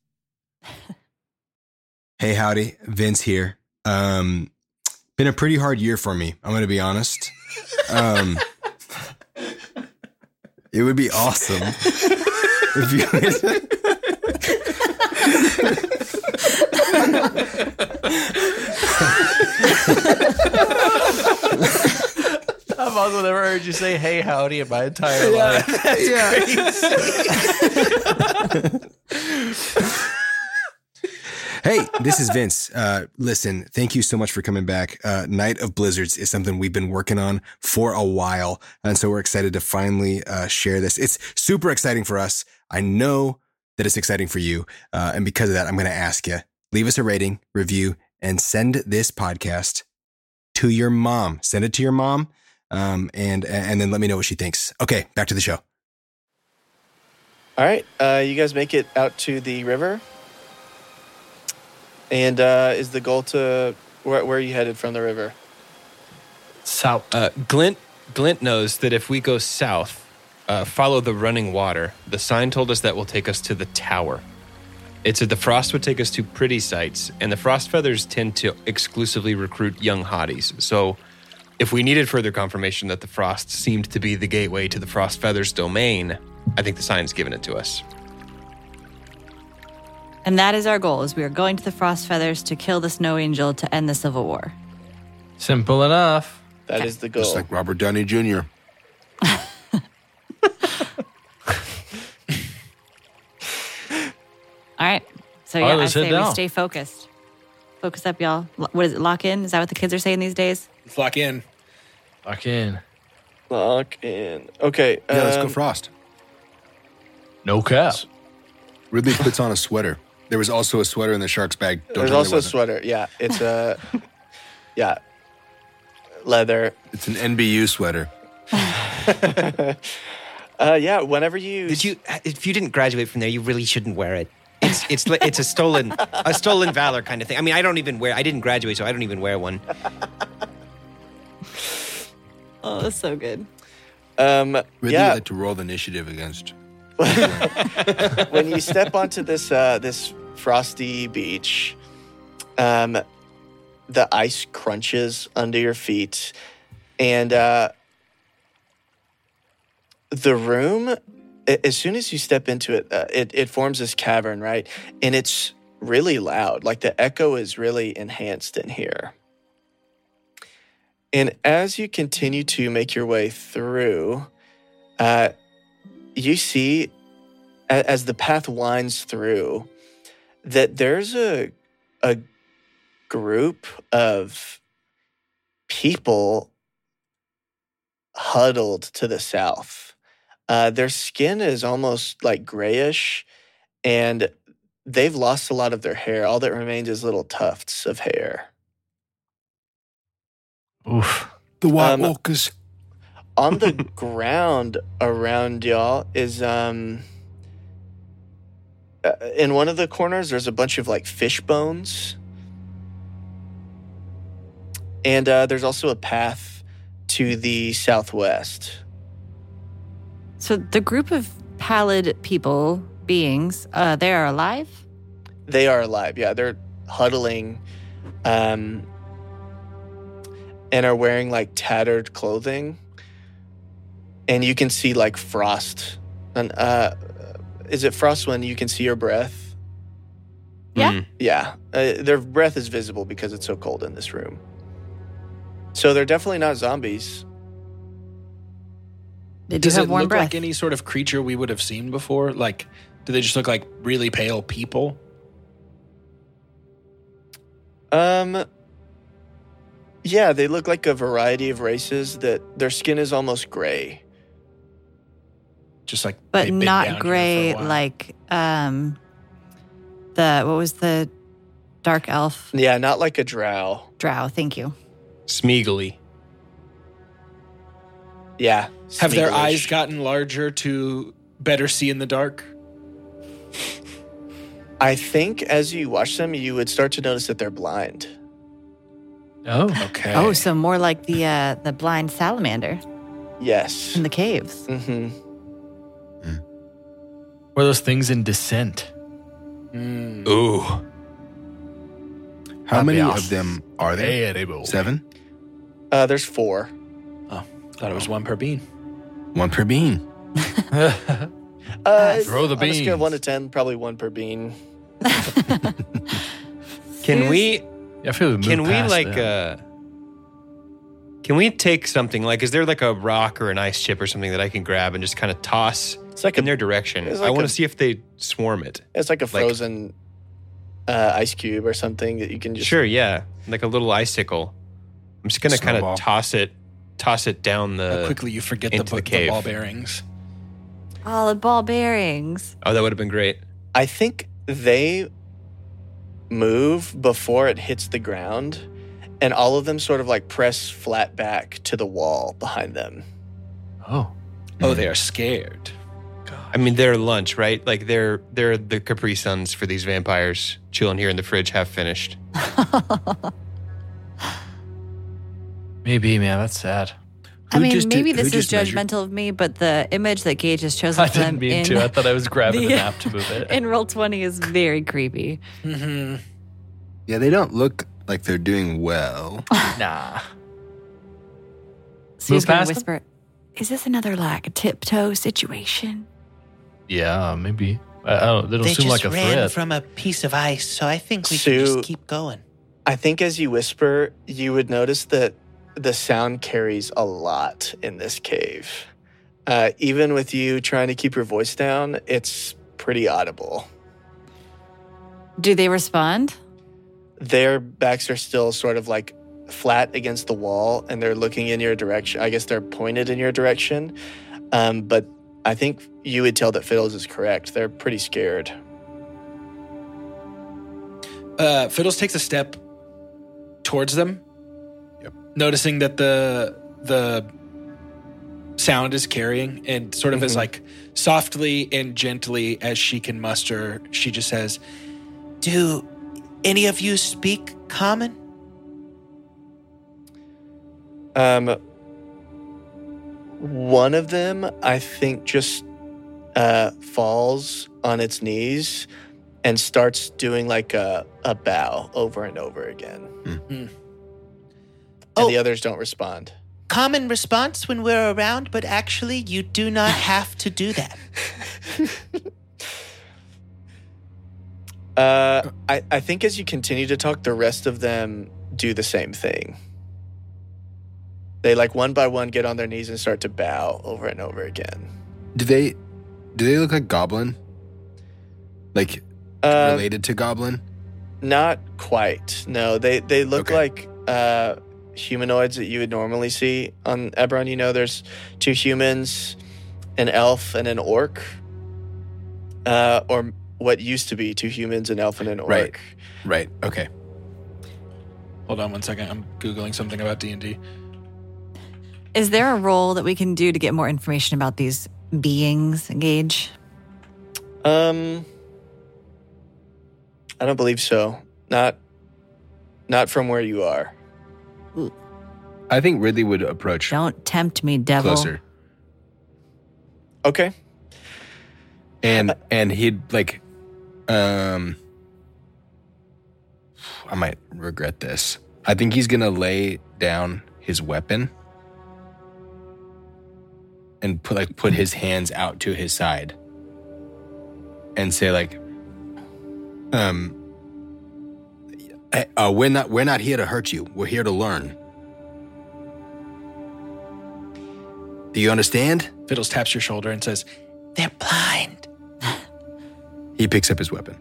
Hey, howdy, Vince here. Been a pretty hard year for me. I'm going to be honest. It would be awesome if I've also never heard you say "Hey, howdy" in my entire life. Hey, this is Vince. Listen, thank you so much for coming back. Night of Blizzards is something we've been working on for a while. And so we're excited to finally share this. It's super exciting for us. I know that it's exciting for you. And because of that, I'm going to ask you, leave us a rating, review, and send this podcast to your mom. Send it to your mom. And then let me know what she thinks. Okay, back to the show. All right, you guys make it out to the river. And is the goal to where are you headed from the river? South. Glint knows that if we go south, follow the running water. The sign told us that will take us to the tower. It said the frost would take us to pretty sights, and the frost feathers tend to exclusively recruit young hotties. So if we needed further confirmation that the frost seemed to be the gateway to the frost feathers domain, I think the sign's given it to us. And that is our goal, is we are going to the Frost Feathers to kill the Snow Angel to end the Civil War. Simple enough. That is the goal. Just like Robert Downey Jr. All right. So All yeah, right, I let's head say we down. stay focused. Focus up, y'all. What is it, lock in? Is that what the kids are saying these days? Let's lock in. Lock in. Lock in. Okay. Yeah, let's go Frost. No cap. Ridley puts on a sweater. There was also a sweater in the shark's bag. Don't There's tell me also there a wasn't. sweater. Yeah, it's a leather. It's an NBU sweater. Yeah, whenever you If you didn't graduate from there, you really shouldn't wear it. It's a stolen valor kind of thing. I mean, I didn't graduate, so I don't even wear one. Oh, that's so good. Ridley yeah, had to roll the initiative against. when you step onto this frosty beach, the ice crunches under your feet, and the room, as soon as you step into it, it forms this cavern, right? And it's really loud. Like the echo is really enhanced in here. And as you continue to make your way through, you see, as the path winds through, that there's a group of people huddled to the south. Their skin is almost like grayish, and they've lost a lot of their hair. All that remains is little tufts of hair. Oof. The White Um, Walkers. On the ground around y'all is in one of the corners there's a bunch of like fish bones. And there's also a path to the southwest. So the group of pallid beings, they are alive? They are alive, yeah. They're huddling and are wearing like tattered clothing. And you can see like frost. And is it frost when you can see your breath? Yeah. Yeah. Their breath is visible because it's so cold in this room. So they're definitely not zombies. They do Does have it warm look breath. like any sort of creature we would have seen before? Like, do they just look like really pale people? Yeah, they look like a variety of races that their skin is almost gray. Just like, but they've been down not here for gray a while. like what was the dark elf Yeah, not like a drow. drow? Thank you. Smeagly. Yeah. Have their smeagolish. eyes gotten larger to better see in the dark? I think as you watch them, you would start to notice that they're blind. Oh. Okay. Oh, so more like the blind salamander Yes. in the caves. Mm-hmm. Or those things in Descent. Ooh. How many Abios. of them are there? Terrible. 7? There's 4. Oh, thought it was one per bean. 1 per bean. Throw the On a scale of beans. 1 to 10, probably 1 per bean. Can we I feel we can moved we past like that. can we take something like is there like a rock or an ice chip or something that I can grab and just kind of toss It's like in a, their direction? it's I like want a- to see if they swarm it. it's like a frozen ice cube or something that you can just. Sure, yeah. Like a little icicle. I'm just gonna kind Snowball. of toss it down How the quickly you forget into the the cave. ball bearings. Oh, the ball bearings. Oh, that would have been great. I think they move before it hits the ground, and all of them sort of like press flat back to the wall behind them. Oh. Oh, they are scared. I mean, they're lunch, right? Like they're the Capri Suns for these vampires chilling here in the fridge, half finished. Maybe, man. That's sad. I Who mean, just did- maybe who this is just measured- judgmental of me, but the image that Gage has chosen I for them didn't mean in, to. I thought I was grabbing the the- map to move it. in Roll20 is very creepy. Mm-hmm. Yeah, they don't look like they're doing well. Nah. So he's Move going to past them? whisper, is this another like tiptoe situation? Yeah, maybe. I don't. They don't They seem just like a ran threat. from a piece of ice, so I think we Sue- should just keep going. I think as you whisper, you would notice that the sound carries a lot in this cave. Even with you trying to keep your voice down, it's pretty audible. Do they respond? Their backs are still sort of like flat against the wall, and they're looking in your direction. I guess they're pointed in your direction. But I think you would tell that Fiddles is correct. They're pretty scared. Fiddles takes a step towards them, noticing that the sound is carrying, and sort of as like softly and gently as she can muster, she just says, Do any of you speak common? One of them, I think, just falls on its knees and starts doing like a bow over and over again. And Oh. the others don't respond. Common response when we're around, but actually you do not have to do that. I think as you continue to talk, the rest of them do the same thing. They like one by one get on their knees and start to bow over and over again. Do they look like Goblin? Like related to Goblin? Not quite. No, they look Okay. like humanoids that you would normally see on Eberron. You know, there's 2 humans, an elf, and an orc. Or what used to be 2 humans, an elf, and an orc. Right. Right. Okay. hold on one second, I'm Googling something about D&D. Is there a roll that we can do to get more information about these beings, Gage? I don't believe so. Not from where you are. I think Ridley would approach Don't tempt me, devil. closer. Okay. And he'd like I might regret this. I think he's gonna lay down his weapon and put his hands out to his side and say like, we're not here to hurt you. We're here to learn. Do you understand? Fiddles taps your shoulder and says, They're blind. He picks up his weapon.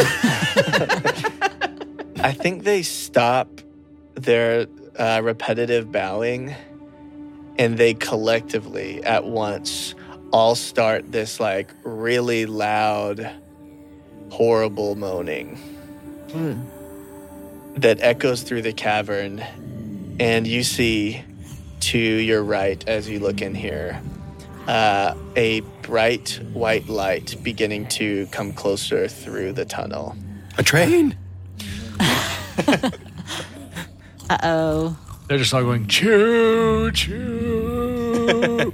I think they stop their repetitive bowing and they collectively at once all start this like really loud, horrible moaning that echoes through the cavern. And you see to your right as you look in here a bright white light beginning to come closer through the tunnel. A train? Uh-oh. They're just all going, choo, choo.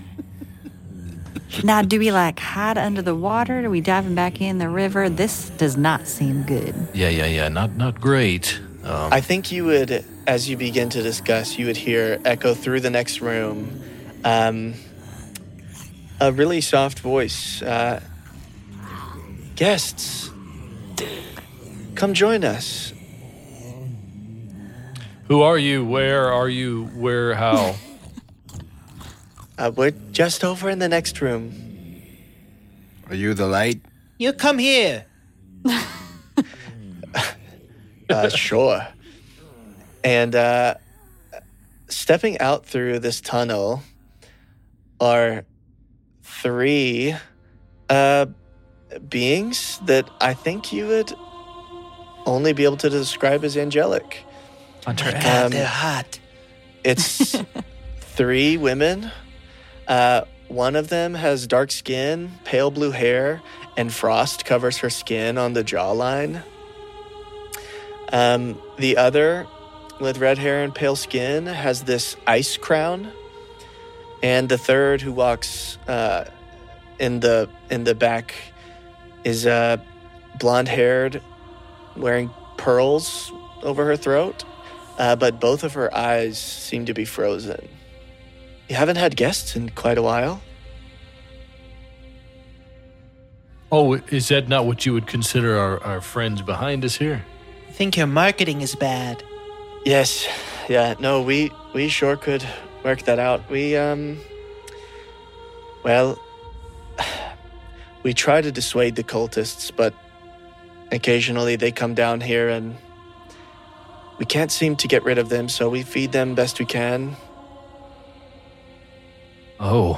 Now, do we like hide under the water? Do we diving back in the river? This does not seem good. Yeah. Not great. I think you would, as you begin to discuss, you would hear echo through the next room a really soft voice. Guests, come join us. Who are you? Where are you? Where? How? We're just over in the next room. Are you the light? You come here. Sure. And stepping out through this tunnel are three beings that I think you would only be able to describe as angelic. Hunter. God, they're hot. It's three women. One of them has dark skin, pale blue hair, and frost covers her skin on the jawline. The other, with red hair and pale skin, has this ice crown. And the third, who walks in the back, is blonde-haired, wearing pearls over her throat. But both of her eyes seem to be frozen. You haven't had guests in quite a while? Oh, is that not what you would consider our friends behind us here? I think your marketing is bad. Yes. Yeah, no, we sure could work that out. We try to dissuade the cultists, but occasionally they come down here and we can't seem to get rid of them, so we feed them best we can. Oh.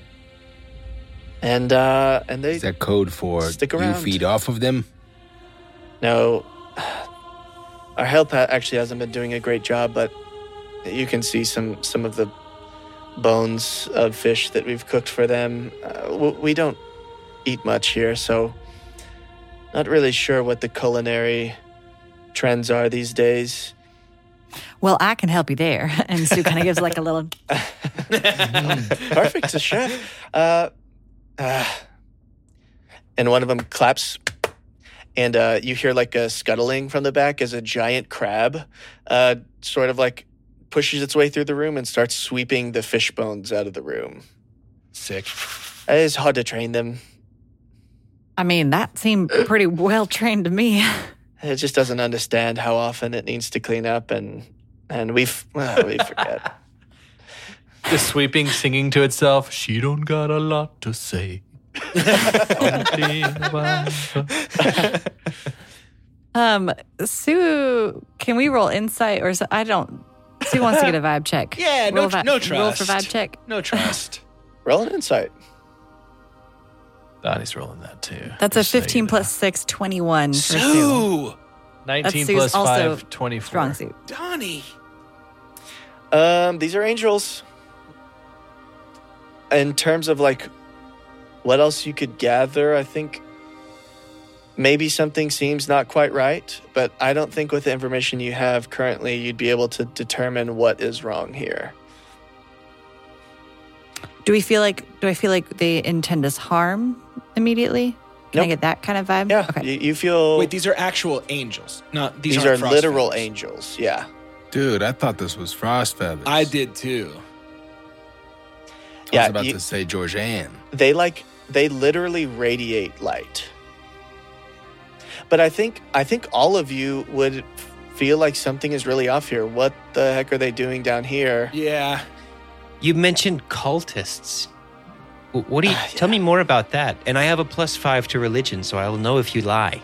And they Is that code for stick you around. feed off of them? No, our help actually hasn't been doing a great job, but you can see some of the bones of fish that we've cooked for them. We don't eat much here, so not really sure what the culinary trends are these days. Well, I can help you there. And Sue kind of gives like a little... Perfect, a chef. And one of them claps, and you hear like a scuttling from the back as a giant crab sort of like pushes its way through the room and starts sweeping the fish bones out of the room. sick. It's hard to train them. I mean, that seemed pretty well trained to me. It just doesn't understand how often it needs to clean up, and we forget. The sweeping, singing to itself. She don't got a lot to say. Sue, can we roll insight or I don't? Sue wants to get a vibe check. Yeah, no Roll trust. Roll for vibe check. No trust. Roll an insight. Donnie's rolling that too. That's a Just so 15 you plus 6, 21 for Sue. Sue! 19 Sue's plus also 5, 24. Strong suit. Donnie. These are angels. in terms of like what else you could gather, I think maybe something seems not quite right, but I don't think with the information you have currently, you'd be able to determine what is wrong here. Do I feel like they intend us harm immediately? Can I Nope. get that kind of vibe? Yeah, Okay. you feel Wait, these are actual angels, not these these aren't are frost literal feathers. angels. Yeah. Dude, I thought this was frost feathers. I did too. I Yeah, was about you- to say Georgianne. They literally radiate light. But I think all of you would feel like something is really off here. What the heck are they doing down here? Yeah. You mentioned cultists. What do you tell me more about that? And I have a +5 to religion, so I'll know if you lie.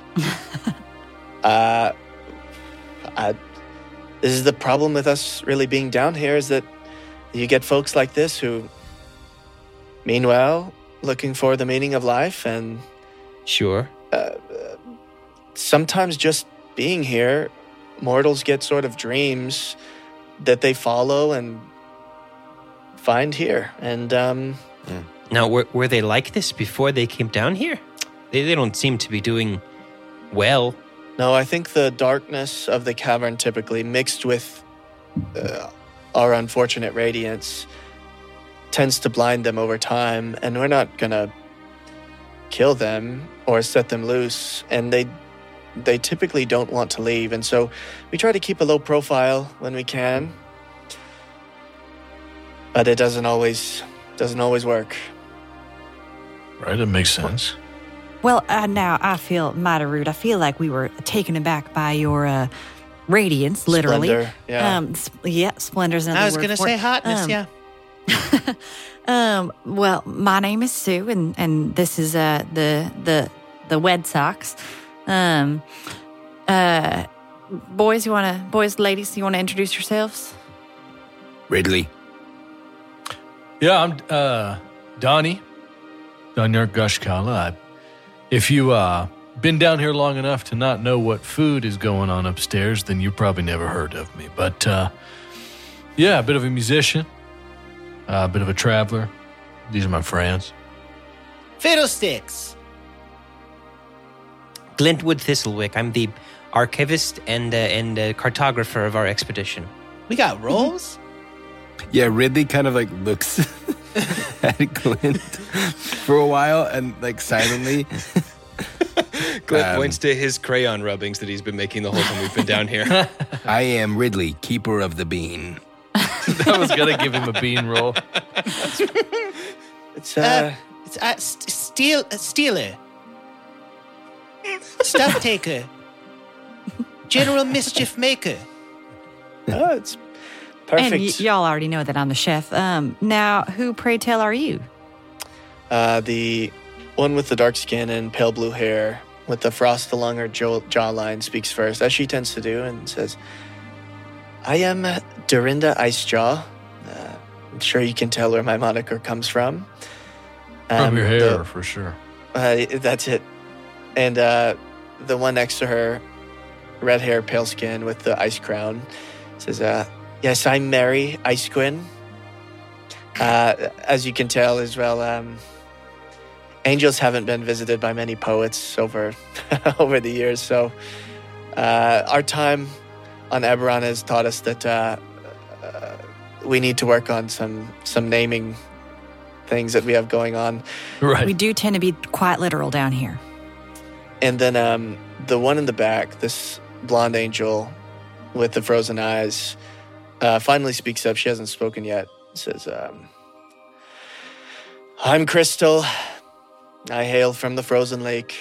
This is the problem with us really being down here, is that you get folks like this who mean well, looking for the meaning of life, and Sure. sometimes just being here, mortals get sort of dreams that they follow and find here. And Now, were they like this before they came down here? They don't seem to be doing well. no, I think the darkness of the cavern typically mixed with our unfortunate radiance tends to blind them over time, and we're not gonna kill them or set them loose, and they typically don't want to leave, and so we try to keep a low profile when we can, but it doesn't always work. Right, it makes sense. Well, now I feel mighty rude. I feel like we were taken aback by your radiance, literally. Splendor, yeah. Splendor's another I was word going to for say it. hotness, yeah. Well, my name is Sue, and this is the Wed Sox. Boys, ladies, you wanna introduce yourselves? Ridley. Yeah, I'm Donnie Gushkala. If you been down here long enough to not know what food is going on upstairs, then you probably never heard of me. But yeah, a bit of a musician, a bit of a traveler. These are my friends. Fiddlesticks. Glentwood Thistlewick. I'm the archivist and cartographer of our expedition. We got rolls? Yeah, Ridley kind of like looks at Glint for a while and like silently. Glint points to his crayon rubbings that he's been making the whole time we've been down here. I am Ridley, keeper of the bean. I was going to give him a bean roll. It's Stealer. Stuff taker. General mischief maker. oh, it's perfect. And y'all already know that I'm the chef. Now, who, pray tell, are you? The one with the dark skin and pale blue hair with the frost along her jawline speaks first, as she tends to do, and says, I am Dorinda Icejaw. I'm sure you can tell where my moniker comes from. From your hair, for sure. That's it. And the one next to her, red hair, pale skin with the ice crown, says, yes, I'm Mary Icequin. As you can tell as well, angels haven't been visited by many poets over over the years. So our time on Eberron has taught us that we need to work on some naming things that we have going on. Right. We do tend to be quite literal down here. And then the one in the back, this blonde angel with the frozen eyes, finally speaks up. She hasn't spoken yet. Says, I'm Crystal. I hail from the frozen lake.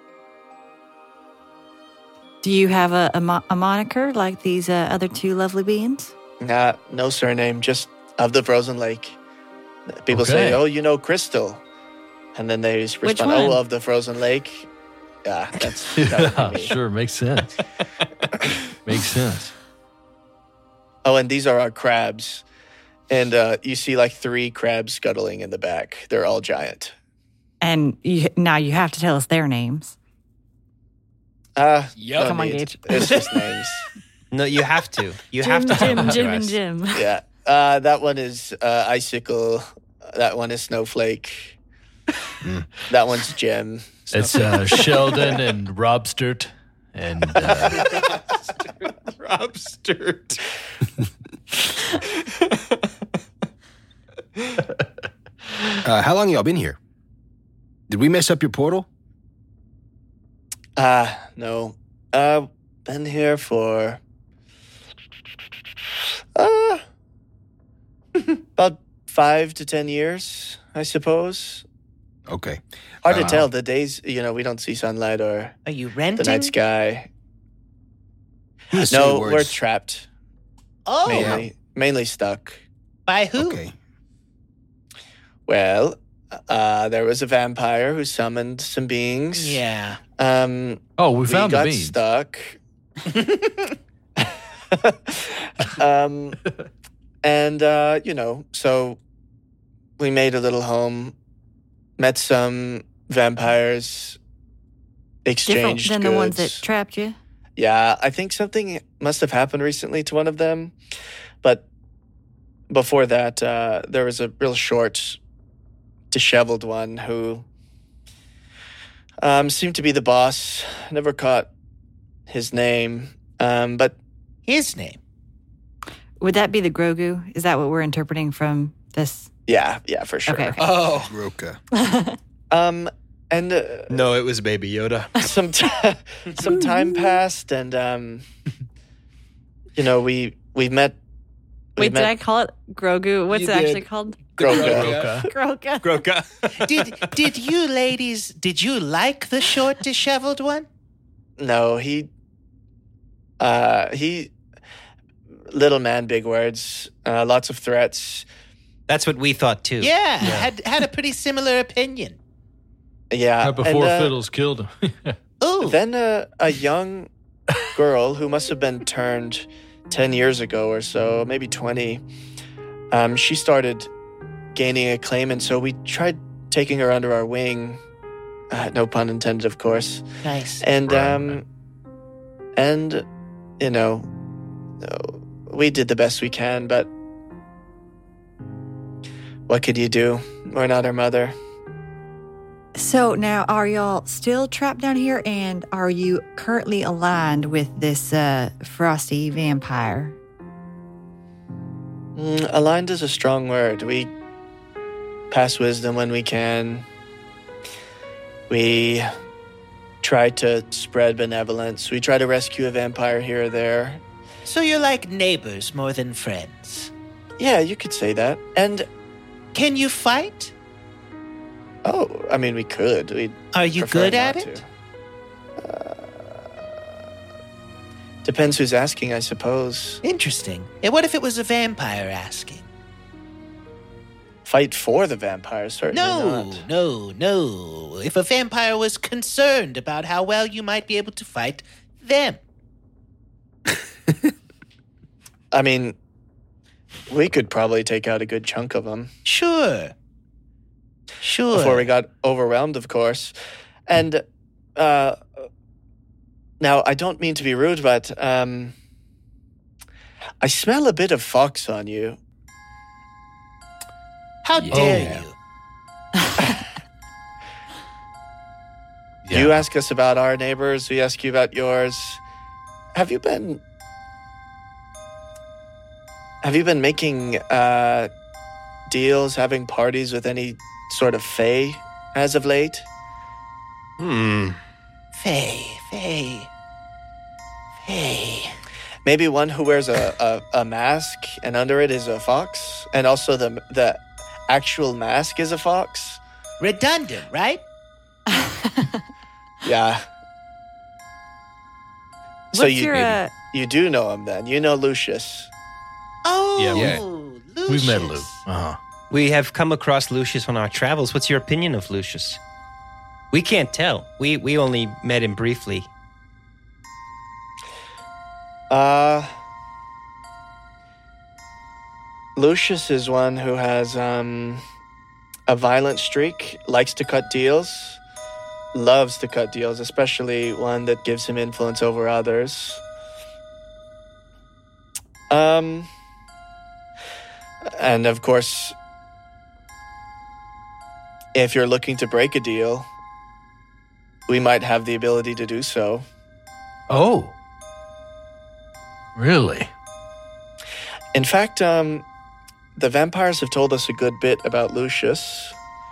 Do you have a moniker like these other two lovely beings? No surname, just of the frozen lake. People say, Okay. oh, you know Crystal. And then they Which respond, one? oh, of the frozen lake. Yeah, that would Yeah, be me. sure, makes sense. Makes sense. Oh, and these are our crabs. And you see like 3 crabs scuttling in the back. They're all giant. And now you have to tell us their names. Yep. No Come on, need. Gage. It's just names. No, you have to. You have to tell them to Jim, and us. Jim. Yeah. That one is Icicle. That one is Snowflake. That one's Jim. It's Sheldon and Rob Sturt. And Rob Sturt. How long y'all been here? Did we mess up your portal? No. Been here for about 5 to 10 years, I suppose. Okay. Hard to tell. The days, we don't see sunlight or Are you the renting? night sky. Say No, words. we're trapped. Oh, Mainly stuck. by who? Okay. Well, there was a vampire who summoned some beings. Yeah. we We found the got beans. stuck. And so we made a little home, met some vampires, Different exchanged than goods. the ones that trapped you. Yeah, I think something must have happened recently to one of them. But before that, there was a real short, disheveled one who seemed to be the boss. Never caught his name. But His name. Would that be the Grogu? Is that what we're interpreting from this? yeah, for sure. Okay. Oh, Roka. And No, it was Baby Yoda. some time passed, and we met. Wait, did I call it Grogu? What's You it actually did. called? Groka. Roka. Grogu. Groka. Did you ladies, did you like the short, disheveled one? No, he, little man, big words, lots of threats. That's what we thought too. Yeah, had a pretty similar opinion. Yeah, Before and, Fiddles killed him. Ooh. then a young girl who must have been turned 10 years ago or so, maybe 20. She started gaining acclaim, and so we tried taking her under our wing. No pun intended, of course. Nice. And Right. we did the best we can, but what could you do? We're not her mother. So now, are y'all still trapped down here, and are you currently aligned with this frosty vampire? Aligned is a strong word. We pass wisdom when we can. We try to spread benevolence. We try to rescue a vampire here or there. So you're like neighbors more than friends. Yeah, you could say that. And, Can you fight? we could. We'd Are you prefer good at not it? to. Depends who's asking, I suppose. Interesting. And what if it was a vampire asking? Fight for the vampire, certainly not. No. If a vampire was concerned about how well you might be able to fight them. We could probably take out a good chunk of them Sure. before we got overwhelmed, of course. And now, I don't mean to be rude, but I smell a bit of fox on you. How dare yeah. you? You ask us about our neighbors, we ask you about yours. Have you been making deals, having parties with any sort of fae as of late? Faye. Maybe one who wears a mask and under it is a fox, and also the actual mask is a fox. Redundant, right? Yeah. So What's you your you do know him then. You know Lucius. Oh, Yeah, Lucius. We've met Lou. Uh-huh. We have come across Lucius on our travels. What's your opinion of Lucius? We can't tell. We only met him briefly. Lucius is one who has a violent streak, likes to cut deals, loves to cut deals, especially one that gives him influence over others. And of course, If you're looking to break a deal, we might have the ability to do so. Oh. Really? In fact, the vampires have told us a good bit about Lucius.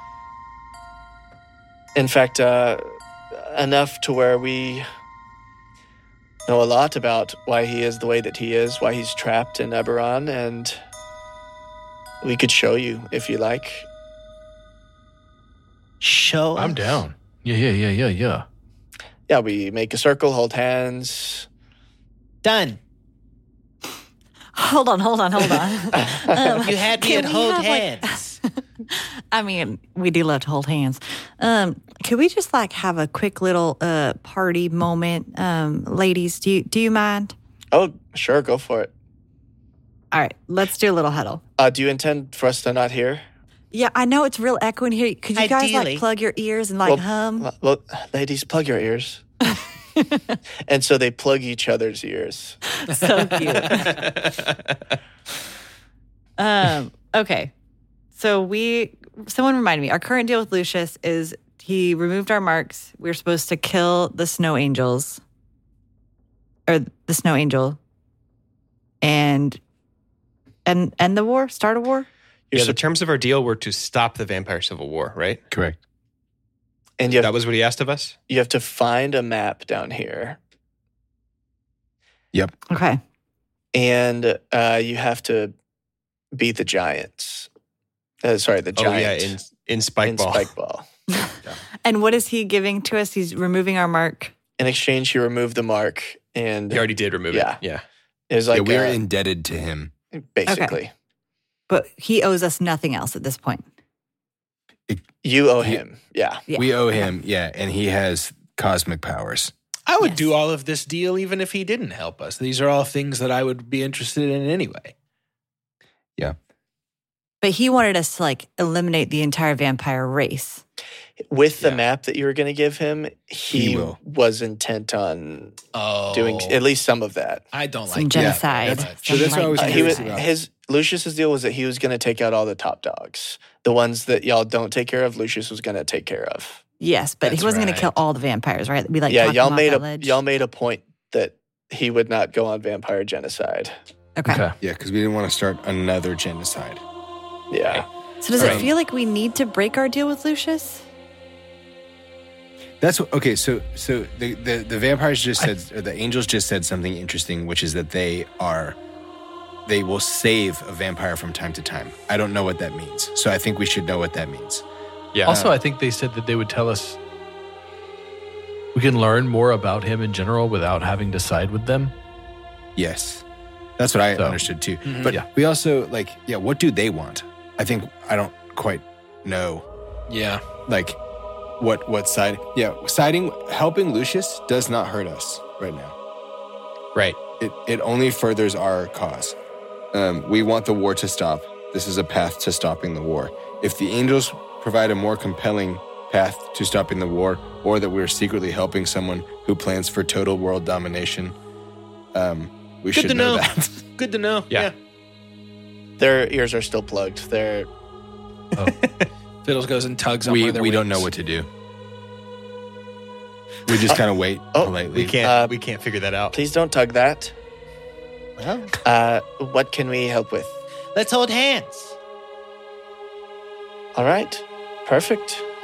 In fact, enough to where we know a lot about why he is the way that he is, why he's trapped in Eberron, and we could show you if you like. Show I'm us. down. Yeah. Yeah, we make a circle, hold hands. Done. Hold on. You had me Can at we hold have, hands. I mean, we do love to hold hands. Could we just have a quick little party moment, ladies? Do you mind? Oh, sure, go for it. All right, let's do a little huddle. Do you intend for us to not hear? Yeah, I know it's real echo in here. Could you guys Ideally. plug your ears and hum? Well, ladies, plug your ears. And so they plug each other's ears. So cute. Okay. So someone reminded me, our current deal with Lucius is he removed our marks. We were supposed to kill the snow angels. Or the snow angel. And end the war? Start a war? The terms of our deal were to stop the Vampire Civil War, right? Correct. And That was what he asked of us? you have to find a map down here. Yep. Okay. And you have to beat the giants. The giant. Oh, yeah, in Spike Ball. Spike Ball. And what is he giving to us? He's removing our mark. In exchange, you remove the mark, and He already did remove Yeah. it. Yeah. it was like we're indebted to him. basically. But he owes us nothing else at this point. You owe him. Yeah. Yeah. We owe him, and he has cosmic powers. I would Yes. do all of this deal even if he didn't help us. These are all things that I would be interested in anyway. But he wanted us to eliminate the entire vampire race. With the map that you were going to give him, he will. was intent on Oh, doing at least some of that. I don't Some like genocide. that. So that's what I was Something He curious was about. Lucius's deal was that he was going to take out all the top dogs. The ones that y'all don't take care of, Lucius was going to take care of. Yes, but That's he wasn't going right. to kill all the vampires, right? We Yeah, talked y'all him off made that ledge. y'all made a point that he would not go on vampire genocide. Okay. Yeah, because we didn't want to start another genocide. Yeah. So does it Right. feel like we need to break our deal with Lucius? That's what, okay. So the vampires just said, or the angels just said something interesting, which is that they will save a vampire from time to time. I don't know what that means, so I think we should know what that means. Yeah. Also, I think they said that they would tell us we can learn more about him in general without having to side with them. Yes, that's what I So, understood too. But yeah. we also what do they want? I think I don't quite know. Yeah. What side? Yeah, siding, helping Lucius does not hurt us right now. Right. It only furthers our cause. We want the war to stop. This is a path to stopping the war. If the angels provide a more compelling path to stopping the war, or that we're secretly helping someone who plans for total world domination, we Good should to know. that. Good to know. Yeah. Their ears are still plugged. They're Fiddles goes and tugs on we one of their don't know wings. what to do. We just kind of wait politely. We can't figure that out. please don't tug that. Well, What can we help with? let's hold hands. All right. Perfect.